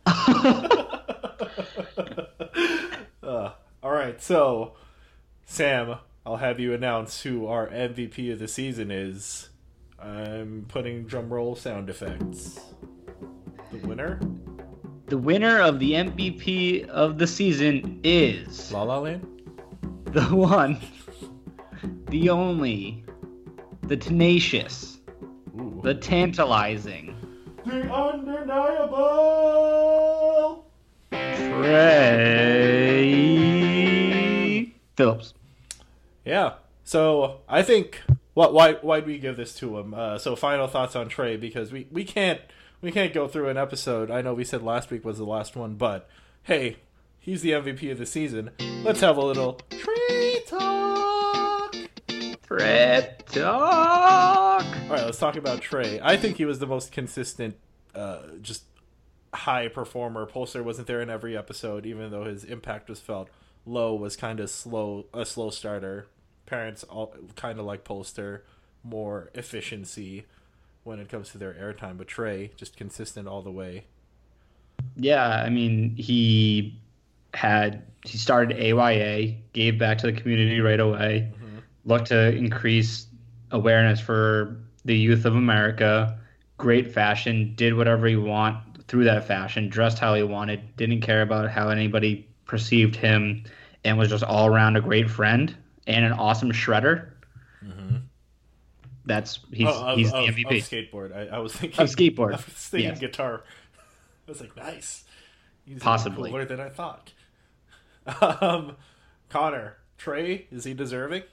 uh, all right, so Sam, I'll have you announce who our M V P of the season is. I'm putting drumroll sound effects. The winner? The winner of the M V P of the season is La La Land? the one, the only, the tenacious, Ooh. the tantalizing, The undeniable! Trey Phillips. Yeah. So I think what why why'd we give this to him? Uh, so final thoughts on Trey, because we, we can't we can't go through an episode. I know we said last week was the last one, but hey, he's the M V P of the season. Let's have a little Trey talk. Trey talk. All right, let's talk about Trey. I think he was the most consistent, uh, just high performer. Polster wasn't there in every episode, even though his impact was felt. Lowe was kind of slow, a slow starter. Parents all kind of like Polster, more efficiency when it comes to their airtime. But Trey, just consistent all the way. Yeah, I mean, he had he started A Y A, gave back to the community right away, Mm-hmm. looked to increase awareness for the youth of America. Great fashion, did whatever he want through that fashion, dressed how he wanted, didn't care about how anybody perceived him, and was just all around a great friend and an awesome shredder. Mm-hmm. That's he's Oh, of, he's of, the M V P of skateboard. I, I was thinking of skateboard. I was thinking Yes. guitar. I was like, nice. He's even Possibly. cooler than I thought. Um, Connor, Trey, is he deserving?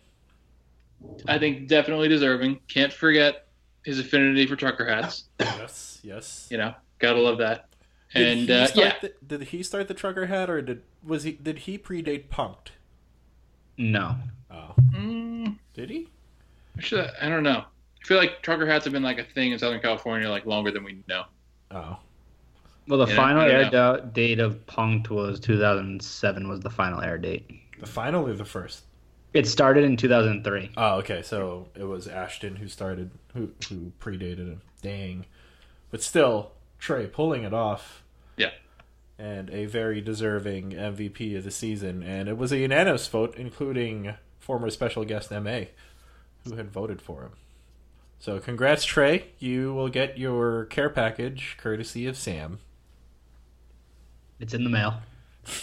I think definitely deserving. Can't forget his affinity for trucker hats. Yes, yes. You know, gotta love that. Did And he uh, start yeah, the, did he start the trucker hat, or did was he did he predate Punked? No. Oh, mm, did he? actually, I don't know. I feel like trucker hats have been like a thing in Southern California like longer than we know. Oh, Well, the Yeah, final I don't air da- date of Punked was two thousand seven was the final air date. the final or the first? It started in two thousand three. Oh, okay. So it was Ashton who started, who who predated him. Dang, but still, Trey pulling it off. Yeah. And a very deserving M V P of the season, and it was a unanimous vote, including former special guest M A, who had voted for him. So congrats, Trey. You will get your care package courtesy of Sam. It's in the mail.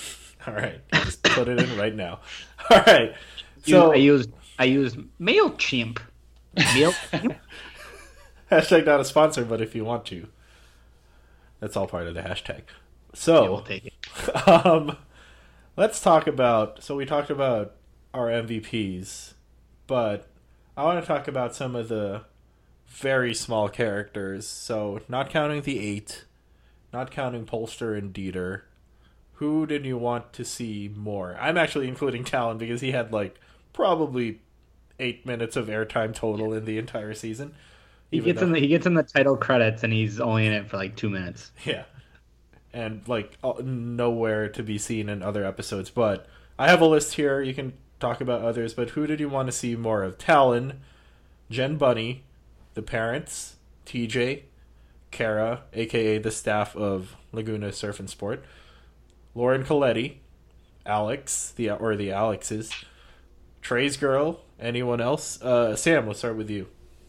All right, just put it in right now. All right, so I used I used MailChimp. MailChimp. Hashtag not a sponsor, but if you want to, that's all part of the hashtag. So Yeah, we'll take it. um, let's talk about. So we talked about our M V Ps, but I want to talk about some of the very small characters. So not counting the eight, not counting Polster and Dieter. Who did you want to see more? I'm actually including Talon because he had like probably eight minutes of airtime total in the entire season. He gets though... in the he gets in the title credits and he's only in it for like two minutes. Yeah, and like nowhere to be seen in other episodes. But I have a list here. You can talk about others. But who did you want to see more of? Talon, Jen Bunny, the parents, T J, Kara, aka the staff of Laguna Surf and Sport, Lauren Coletti, Alex, the or the Alexes, Trey's girl, anyone else? Uh, Sam, let's start with you.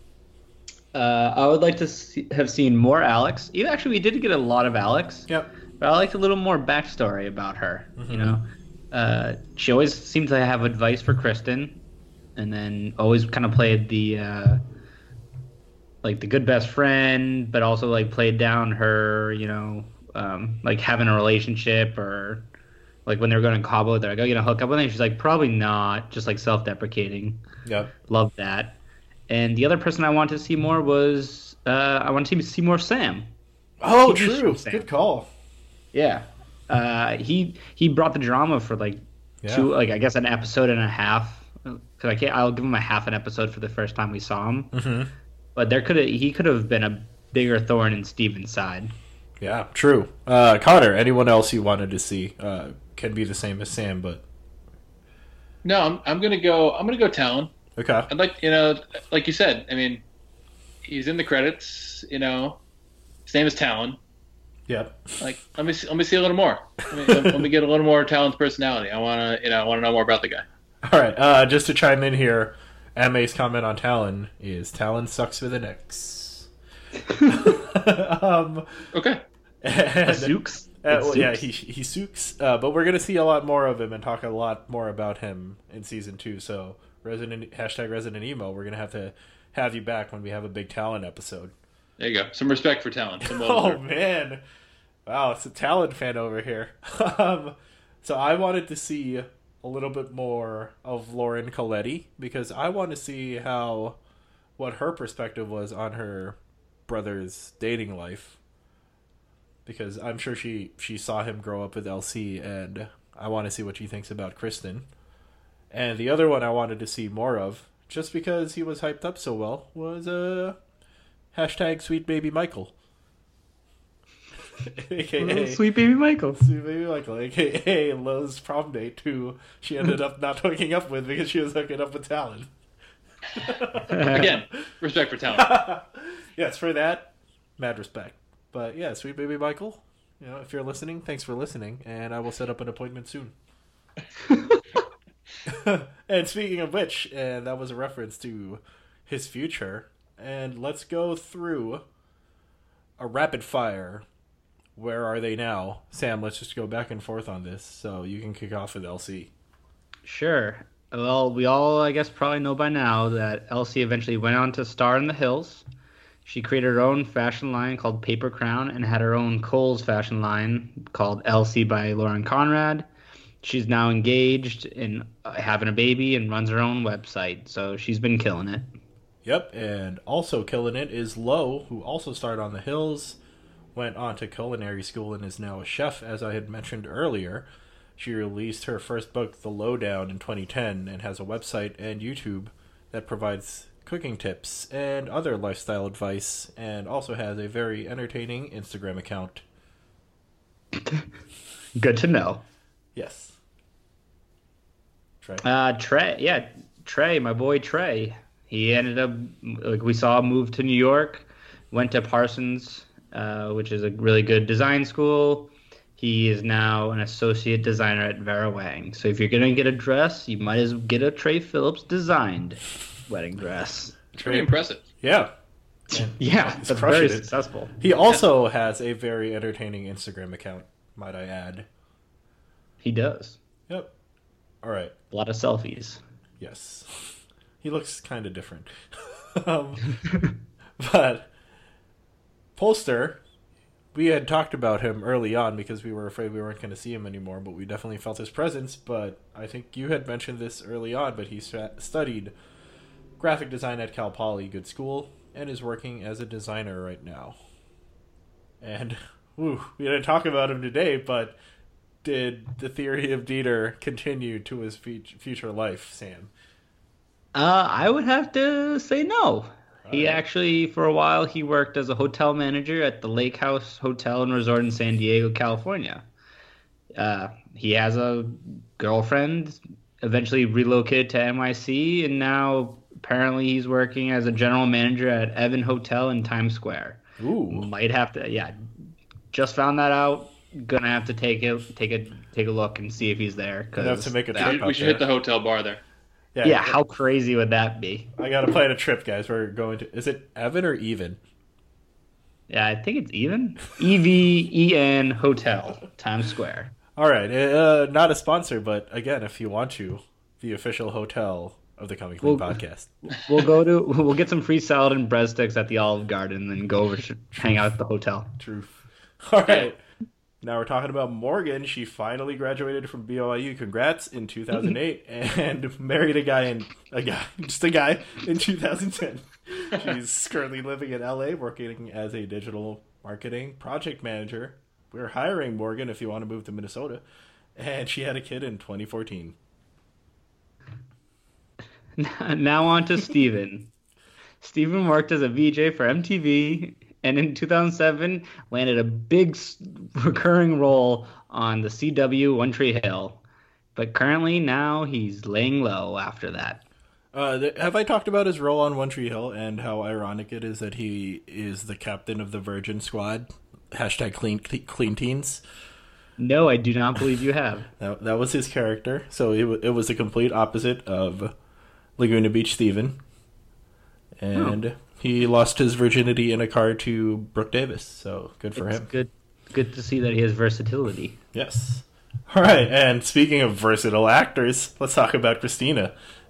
Uh, I would like to see, have seen more Alex. Even actually, we did get a lot of Alex. Yep. But I liked a little more backstory about her. Mm-hmm. You know, uh, she always seemed to have advice for Kristen, and then always kind of played the uh, like the good best friend, but also like played down her. You know. Um, like having a relationship or like when they were going to Cabo, they're like, oh, you know, hook up with her. She's like, probably not, just like self-deprecating. Yeah. Love that. And the other person I wanted to see more was, uh, I wanted to see more Sam. Oh, true. Sam. Good call. Yeah. Uh, he, he brought the drama for like yeah. two, like I guess an episode and a half. Cause I can't, I'll give him a half an episode for the first time we saw him. Mm-hmm. But there could have, he could have been a bigger thorn in Steven's side. Yeah, true. Uh, Connor, anyone else you wanted to see? Uh, can be the same as Sam, but no, I'm I'm gonna go. I'm gonna go Talon. Okay. I'd like you know, like you said. I mean, he's in the credits. You know, his name is Talon. Yep. Like, let me see, let me see a little more. Let me, let, let me get a little more Talon's personality. I wanna you know I want to know more about the guy. All right. Uh, just to chime in here, M A's comment on Talon is Talon sucks with an X. um, okay. And, Sooks? Uh, well, yeah, he he Sooks. Uh, but we're gonna see a lot more of him and talk a lot more about him in season two. So Resident hashtag Resident Emo. We're gonna have to have you back when we have a big Talon episode. There you go. Some respect for Talon. Some oh man, wow, it's a Talon fan over here. um, so I wanted to see a little bit more of Lauren Coletti because I want to see how what her perspective was on her brother's dating life, because I'm sure she she saw him grow up with L C, and I want to see what she thinks about Kristen. And the other one I wanted to see more of, just because he was hyped up so well, was uh, hashtag Sweet Baby Michael. A K A Sweet Baby Michael. Sweet Baby Michael, A K A Lowe's prom date, who she ended up not hooking up with because she was hooking up with Talon. Again, respect for Talon. Yes, for that, mad respect. But yeah, Sweet Baby Michael, you know, if you're listening, thanks for listening, and I will set up an appointment soon. And speaking of which, and that was a reference to his future, and let's go through a rapid fire. Where are they now? Sam, let's just go back and forth on this, so you can kick off with L C. Sure. Well, we all, I guess, probably know by now that L C eventually went on to star in The Hills. She created her own fashion line called Paper Crown and had her own Kohl's fashion line called L C by Lauren Conrad. She's now engaged and having a baby and runs her own website, so she's been killing it. Yep, and also killing it is Lo, who also starred on The Hills, went on to culinary school and is now a chef, as I had mentioned earlier. She released her first book, The Lowdown, in twenty ten, and has a website and YouTube that provides cooking tips and other lifestyle advice, and also has a very entertaining Instagram account. Good to know. Yes. Trey. Uh, Trey, yeah, Trey, my boy Trey. He ended up, like we saw, moved to New York, went to Parsons, uh, which is a really good design school. He is now an associate designer at Vera Wang. So if you're going to get a dress, you might as well get a Trey Phillips designed wedding dress. It's pretty impressive. Yeah. And yeah, that's very it. successful. He also has a very entertaining Instagram account, might I add. He does. Yep. All right. A lot of selfies. Yes. He looks kind of different. um, but Polster, we had talked about him early on because we were afraid we weren't going to see him anymore, but we definitely felt his presence. But I think you had mentioned this early on, but he st- studied graphic design at Cal Poly, good school, and is working as a designer right now. And whew, we didn't talk about him today, but did the theory of Dieter continue to his future life, Sam? Uh, I would have to say no. He actually, for a while, he worked as a hotel manager at the Lake House Hotel and Resort in San Diego, California. Uh, he has a girlfriend, eventually relocated to N Y C, and now apparently he's working as a general manager at Evan Hotel in Times Square. Ooh. Might have to, yeah, just found that out. Gonna have to take it, take a take a look and see if he's there. Gonna have to make a that, trip. We should hit the hotel bar there. Yeah, yeah, how crazy would that be? I gotta plan a trip, guys. We're going to. Is it Evan or Even? Yeah, I think it's Even. E V E N Hotel, Times Square. All right, uh, not a sponsor, but again, if you want to, the official hotel of the Coming Clean we'll, podcast. We'll go to. We'll get some free salad and breadsticks at the Olive Garden, and then go over to hang out at the hotel. Truth. All right. Now we're talking about Morgan. She finally graduated from B O I U. Congrats in two thousand eight, and married a guy in a guy, just a guy in two thousand ten. She's currently living in L A, working as a digital marketing project manager. We're hiring Morgan if you want to move to Minnesota, and she had a kid in twenty fourteen. Now on to Steven. Steven worked as a V J for M T V. And in two thousand seven, landed a big recurring role on the C W One Tree Hill. But currently, now he's laying low after that. Uh, th- have I talked about his role on One Tree Hill and how ironic it is that he is the captain of the Virgin Squad? Hashtag clean, clean teens. No, I do not believe you have. That, that was his character. So it, w- it was the complete opposite of Laguna Beach Steven. And... Oh. He lost his virginity in a car to Brooke Davis, so good for it's him. Good, good to see that he has versatility. Yes. All right, and speaking of versatile actors, let's talk about Christina.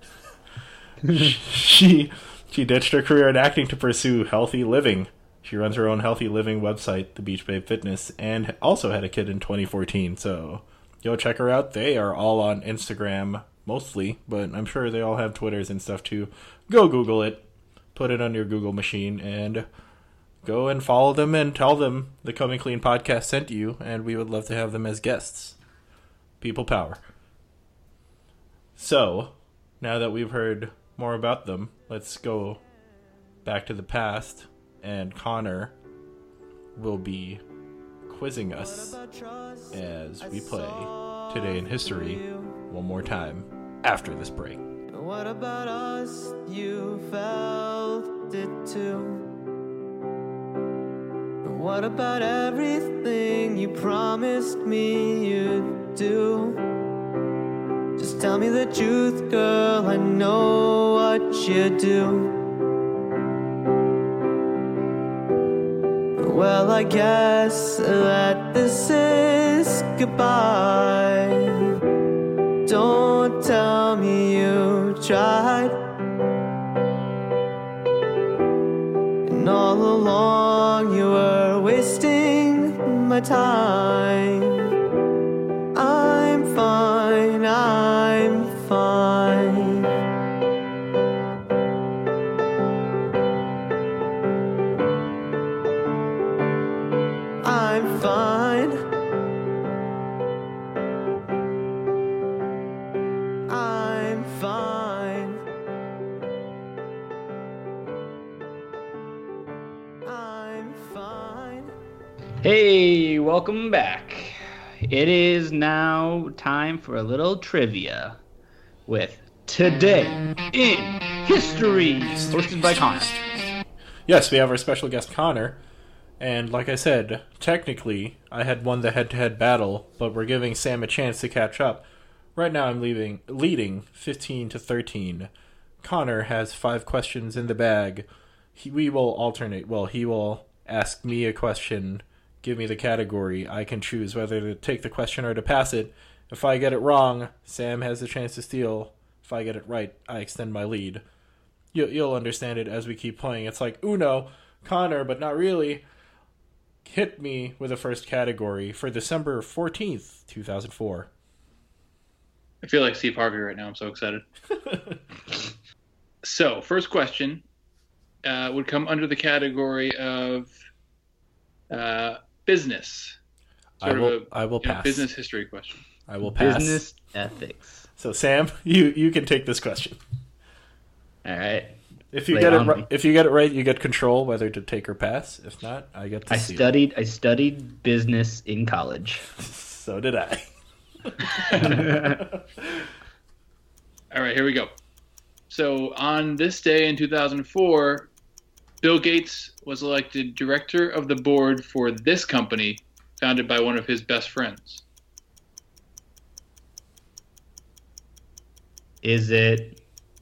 she she ditched her career in acting to pursue healthy living. She runs her own healthy living website, The Beach Babe Fitness, and also had a kid in twenty fourteen. So go check her out. They are all on Instagram mostly, but I'm sure they all have Twitters and stuff too. Go Google it. Put it on your Google machine and go and follow them and tell them the Coming Clean podcast sent you, and we would love to have them as guests. People power. So, now that we've heard more about them, let's go back to the past, and Connor will be quizzing us as we play Today in History one more time after this break. What about us? You felt it too. What about everything you promised me you'd do? Just tell me the truth, girl, I know what you do. Well, I guess that this is goodbye. Don't tell me you tried, and all along you were wasting my time. I'm fine, I'm fine. I'm fine. I'm fine. I'm fine. Hey, welcome back. It is now time for a little trivia with Today in History, hosted by Connor. Yes, we have our special guest Connor, and like I said, technically I had won the head-to-head battle, but we're giving Sam a chance to catch up. Right now I'm leaving, leading fifteen to thirteen. Connor has five questions in the bag. He, we will alternate. Well, he will ask me a question, give me the category. I can choose whether to take the question or to pass it, If I get it wrong, Sam has the chance to steal. If I get it right, I extend my lead. You, you'll understand it as we keep playing. It's like Uno, Connor, but not really. Hit me with the first category for December fourteenth, two thousand four. I feel like Steve Harvey right now. I'm so excited. So, first question uh, would come under the category of uh, business. I Sort will, of a I will you know, pass. business history question. I will pass. Business ethics. So, Sam, you, you can take this question. All right. If you Lay get it on right, me. if you get it right, you get control whether to take or pass. If not, I get to I see. studied. I studied business in college. So did I. All right, here we go. So, on this day in two thousand four, Bill Gates was elected director of the board for this company, founded by one of his best friends. Is it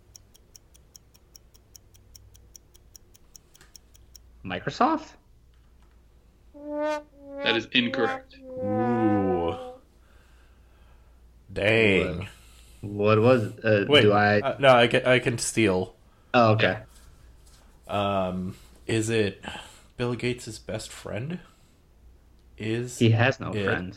Microsoft? That is incorrect. Ooh. Dang. What was? Uh, Wait. do I? Uh, no, I can, I can steal. Oh, okay. Um, is it Bill Gates' best friend? Is He has no it- friends.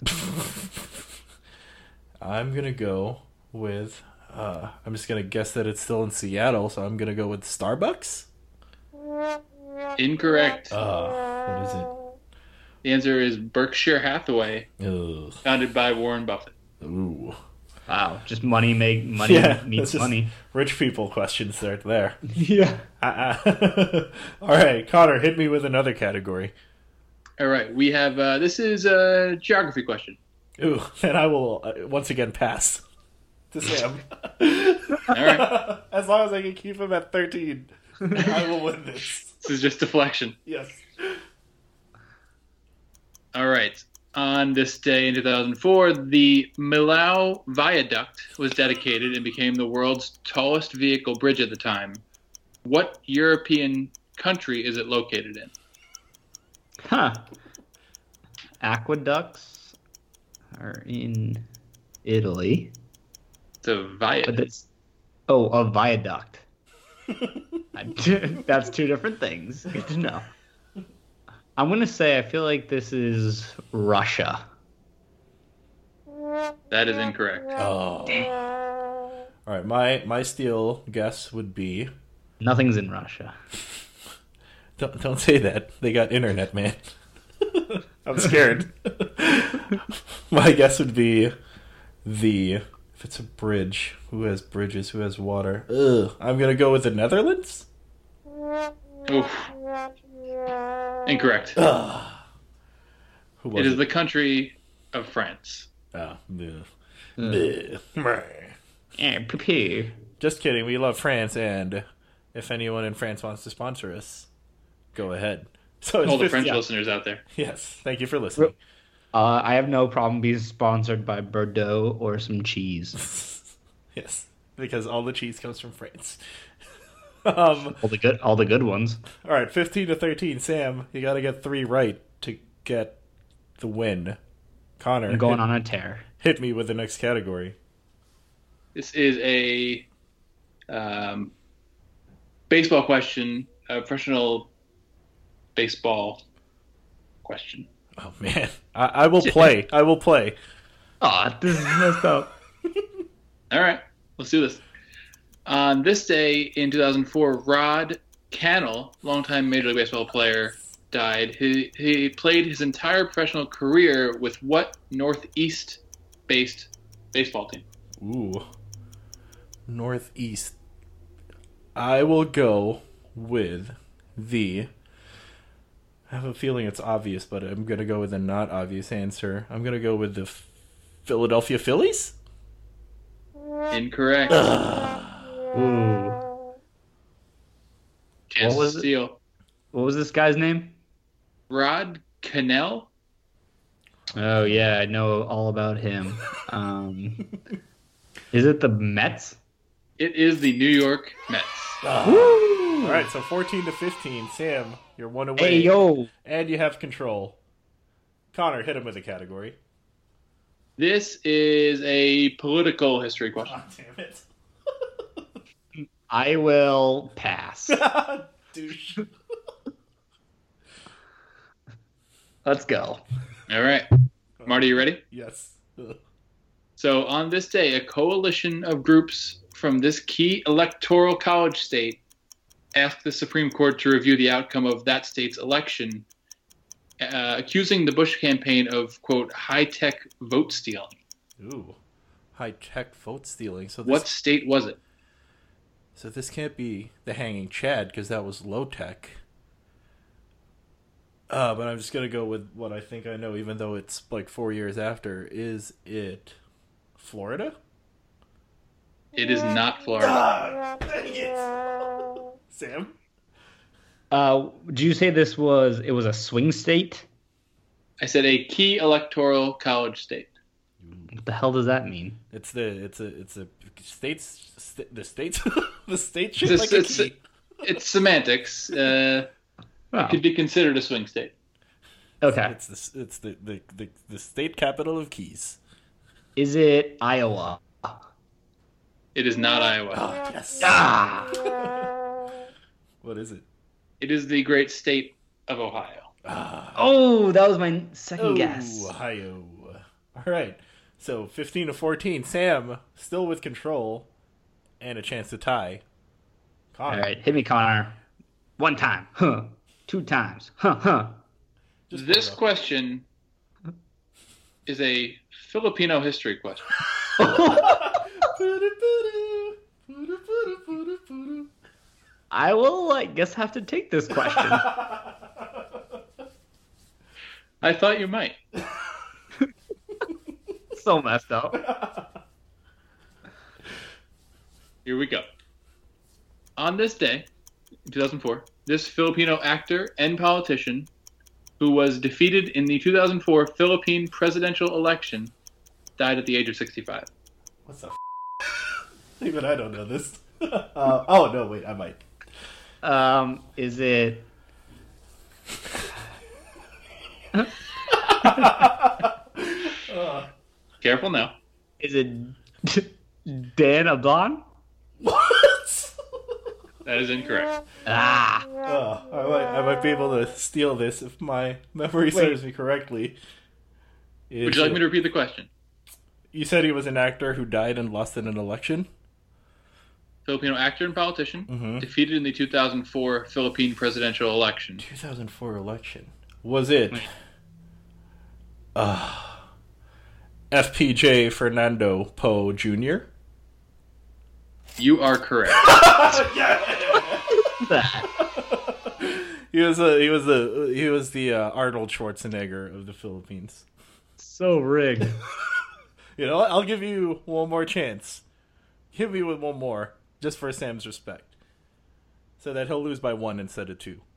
I'm gonna go with. Uh, I'm just gonna guess that it's still in Seattle, so I'm gonna go with Starbucks. Incorrect. Uh, what is it? The answer is Berkshire Hathaway, Ugh. founded by Warren Buffett. Ooh. Wow, just money make money Yeah, meets that's just money. rich people questions right there. Yeah. Uh-uh. All right, Connor, hit me with another category. All right, we have uh, this is a geography question. Ooh, and I will uh, once again pass to Sam. All right, As long as I can keep him at thirteen, I will win this. this is just deflection. Yes. All right. On this day in two thousand four, the Millau Viaduct was dedicated and became the world's tallest vehicle bridge at the time. What European country is it located in? Huh. Aqueducts are in Italy. It's a But viaduct. it's oh, a viaduct. I- That's two different things. Good to know. I'm gonna say I feel like this is Russia. That is incorrect. Oh. All right, my my steal guess would be. Nothing's in Russia. Don't don't say that. They got internet, man. I'm scared. My guess would be the if it's a bridge. Who has bridges? Who has water? Ugh. I'm gonna go with the Netherlands. Oof. Incorrect. Ugh. Who was It it? is the country of France. Oh, bleh. Bleh. Meh. Eh, prepare. Just kidding. We love France, and if anyone in France wants to sponsor us, go ahead. So it's All the fifty French yeah. listeners out there. Yes. Thank you for listening. Uh, I have no problem being sponsored by Bordeaux or some cheese. Yes, because all the cheese comes from France. um, All the good, all the good ones. all right, fifteen to thirteen. Sam, you got to get three right to get the win. Connor, I'm going hit, on a tear. hit me with the next category. This is a um, baseball question, a professional baseball question. Oh man, I, I will play. I will play. Aw, this is messed up. All right, let's do this. On this day in two thousand four, Rod Cannell, longtime Major League Baseball player, died. He, he played his entire professional career with what Northeast-based baseball team? Ooh, Northeast. I will go with the. I have a feeling it's obvious, but I'm gonna go with a not obvious answer. I'm gonna go with the Philadelphia Phillies. Incorrect. Ooh. Chance What was to it? steal. What was this guy's name? Rod Cannell? Oh yeah, I know all about him. Um, is it the Mets? It is the New York Mets. All right, so fourteen to fifteen. Sam, you're one away. Hey yo! And you have control. Connor, hit him with a category. This is a political history question. Oh, damn it. I will pass. Douche. Let's go. All right. Marty, you ready? Yes. So on this day, a coalition of groups from this key electoral college state asked the Supreme Court to review the outcome of that state's election, uh, accusing the Bush campaign of, quote, high-tech vote stealing. Ooh. High-tech vote stealing. So this, What state was it? So this can't be the Hanging Chad, because that was low-tech. Uh, but I'm just going to go with what I think I know, even though it's like four years after. Is it Florida? It is not Florida. Ah, dang it. Sam? Uh, did you say this was, it was a swing state? I said a key electoral college state. What the hell does that mean? It's the, it's a, it's a, states, st- the states, the state shit It's, like a it's, key. it's semantics. Uh, Oh, It could be considered a swing state. okay. It's the, it's the, the, the, the state capital of keys. Is it Iowa? It is not Iowa. Oh, yes. Ah! What is it? It is the great state of Ohio. Ah. Oh, that was my second Oh, guess. Ohio. All right. So fifteen to fourteen. Sam still with control and a chance to tie. All Connor. right, hit me, Connor. One time. Huh. Two times. Huh, huh. Just This hold up. question is a Filipino history question. I will, I guess, have to take this question. I thought you might. So messed up. Here we go. On this day, in two thousand four, this Filipino actor and politician who was defeated in the two thousand four Philippine presidential election died at the age of sixty-five. What's the f- Even I don't know this. Uh, oh, no, wait, I might. Um, is it... Careful now. Is it Dan Ablan? What? That is incorrect. Ah. Oh, I might, I might be able to steal this if my memory serves me correctly. Would you like me to repeat the question? You said he was an actor who died and lost in an election? Filipino actor and politician Mhm. defeated in the two thousand four Philippine presidential election. two thousand four election. Was it uh, F P J Fernando Poe Junior? You are correct. That. He was a, he was the he was the uh, Arnold Schwarzenegger of the Philippines. So rigged. You know, I'll give you one more chance. Hit me with one more, just for Sam's respect, so that he'll lose by one instead of two.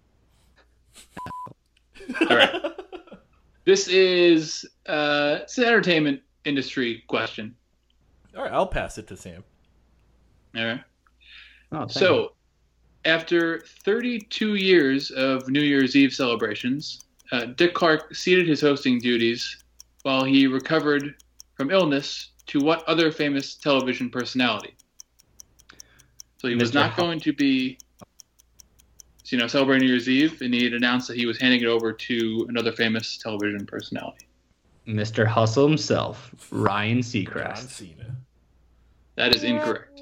All right. This is uh, it's an entertainment industry question. All right, I'll pass it to Sam. All right. Oh, thank you. So, after thirty-two years of New Year's Eve celebrations, uh, Dick Clark ceded his hosting duties while he recovered from illness to what other famous television personality? So he was Mister not Ho- going to be, you know, celebrating New Year's Eve, and he had announced that he was handing it over to another famous television personality. Mister Hustle himself, Ryan John Seacrest. Cena. That is incorrect.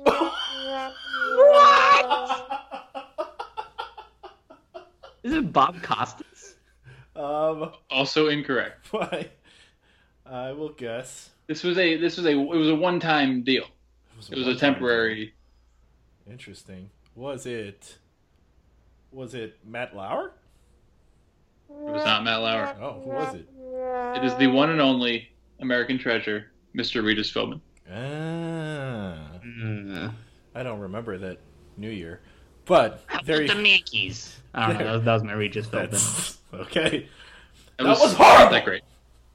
Is it Bob Costas? Um, Also incorrect. why? I will guess. This was a this was a it was a one time deal. It was a one-time temporary. deal. Interesting. Was it? Was it Matt Lauer? It was not Matt Lauer. Oh, who was it? It is the one and only American treasure, Mister Regis Philbin. Ah, Mm. I don't remember that New Year, but there the you. Yankees. I don't know. That was, that was my Regis Philbin. That's okay. That, That was horrible! Not that great.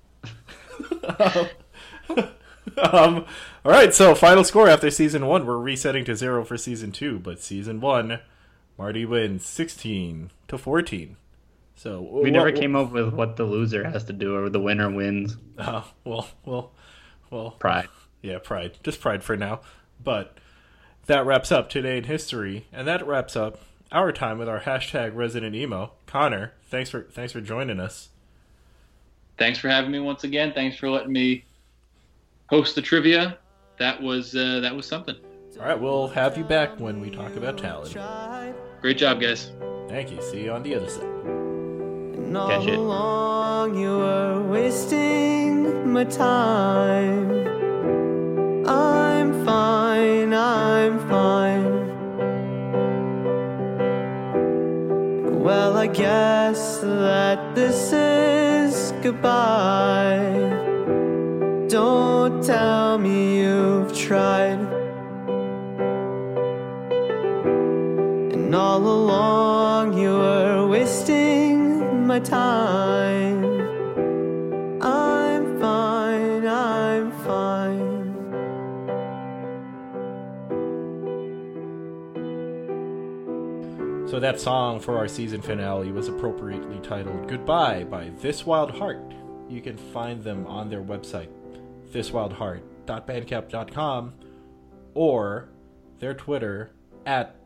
um, all right, so final score after season one. We're resetting to zero for season two, but season one, Marty wins sixteen to fourteen. So We what, never what, came up with what the loser has to do or the winner wins. Oh, well, well, well. Pride. Yeah, pride. Just pride for now. But that wraps up Today in History, and that wraps up our time with our hashtag Resident Emo. Connor, thanks for thanks for joining us. Thanks for having me once again. Thanks for letting me host the trivia. That was uh, that was something. All right, we'll have you back when we talk about Talon. Great job, guys. Thank you. See you on the other side. And all Catch it. along you were wasting my time. I'm fine, I'm fine. Well, I guess that this is goodbye. Don't tell me you've tried. And all along you were wasting my time. I'm fine, I'm fine. So that song for our season finale was appropriately titled Goodbye by This Wild Heart. You can find them on their website, this wild heart dot bandcamp dot com, or their Twitter at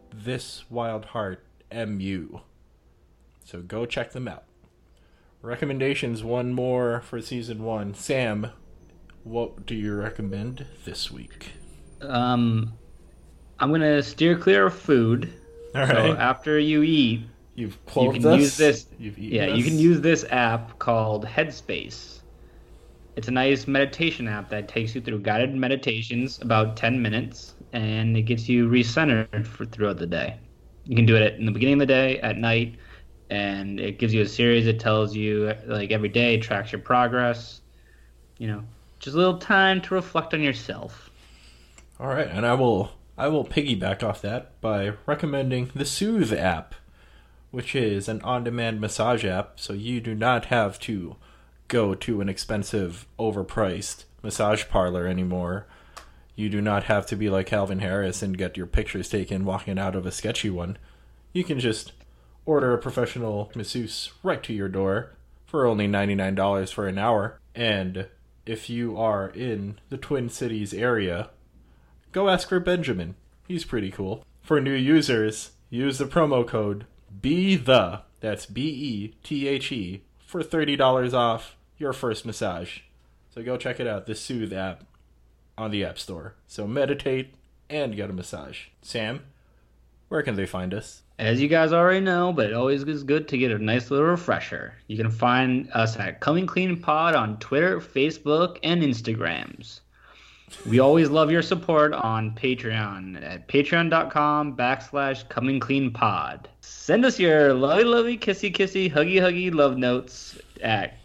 thiswildheartmu. So go check them out. Recommendations, one more for season one. Sam, what do you recommend this week? Um, I'm gonna steer clear of food. All So right. after you eat, You've you clothed can us. use this. You've eaten Yeah, us. you can use this app called Headspace. It's a nice meditation app that takes you through guided meditations about ten minutes, and it gets you recentered for throughout the day. You can do it in the beginning of the day, at night, and it gives you a series. It tells you like every day, tracks your progress. You know, just a little time to reflect on yourself. All right, and I will I will piggyback off that by recommending the Soothe app, which is an on-demand massage app, so you do not have to go to an expensive, overpriced massage parlor anymore. You do not have to be like Calvin Harris and get your pictures taken walking out of a sketchy one. You can just order a professional masseuse right to your door for only ninety-nine dollars for an hour. And if you are in the Twin Cities area, go ask for Benjamin. He's pretty cool. For new users, use the promo code BETHE, that's B E T H E, for thirty dollars off your first massage. So go check it out, the Soothe app on the App Store. So meditate and get a massage. Sam, where can they find us? As you guys already know, but it always is good to get a nice little refresher. You can find us at Coming Clean Pod on Twitter, Facebook, and Instagrams. We always love your support on Patreon at patreon.com backslash Coming Clean Pod. Send us your lovey, lovey, kissy, kissy, huggy, huggy love notes at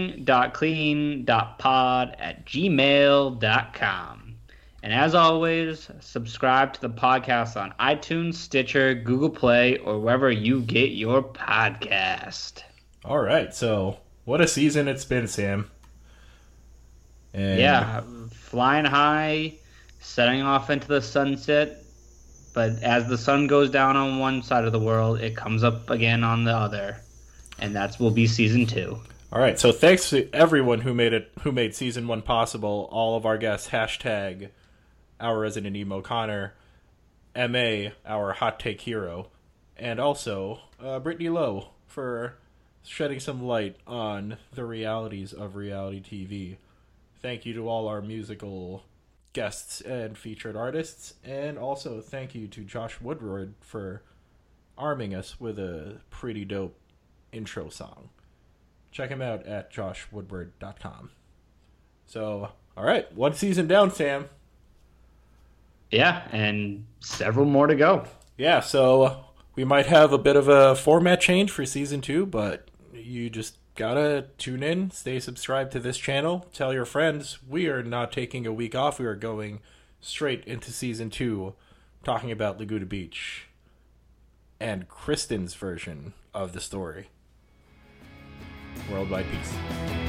coming.clean.pod at gmail.com. And as always, subscribe to the podcast on iTunes, Stitcher, Google Play, or wherever you get your podcast. All right, so what a season it's been, Sam. And Yeah, flying high, setting off into the sunset. But as the sun goes down on one side of the world, it comes up again on the other. And that will be season two. All right, so thanks to everyone who made it, who made season one possible. All of our guests, hashtag our resident emo Connor, M A, our hot take hero, and also uh, Brittany Lowe for shedding some light on the realities of reality T V. Thank you to all our musical guests and featured artists, and also thank you to Josh Woodward for arming us with a pretty dope intro song. Check him out at josh woodward dot com. So, all right, one season down, Sam. Yeah, and several more to go. Yeah, so we might have a bit of a format change for season two, but you just gotta tune in, stay subscribed to this channel, tell your friends. We are not taking a week off. We are going straight into season two, talking about Laguna Beach and Kristen's version of the story. Worldwide peace.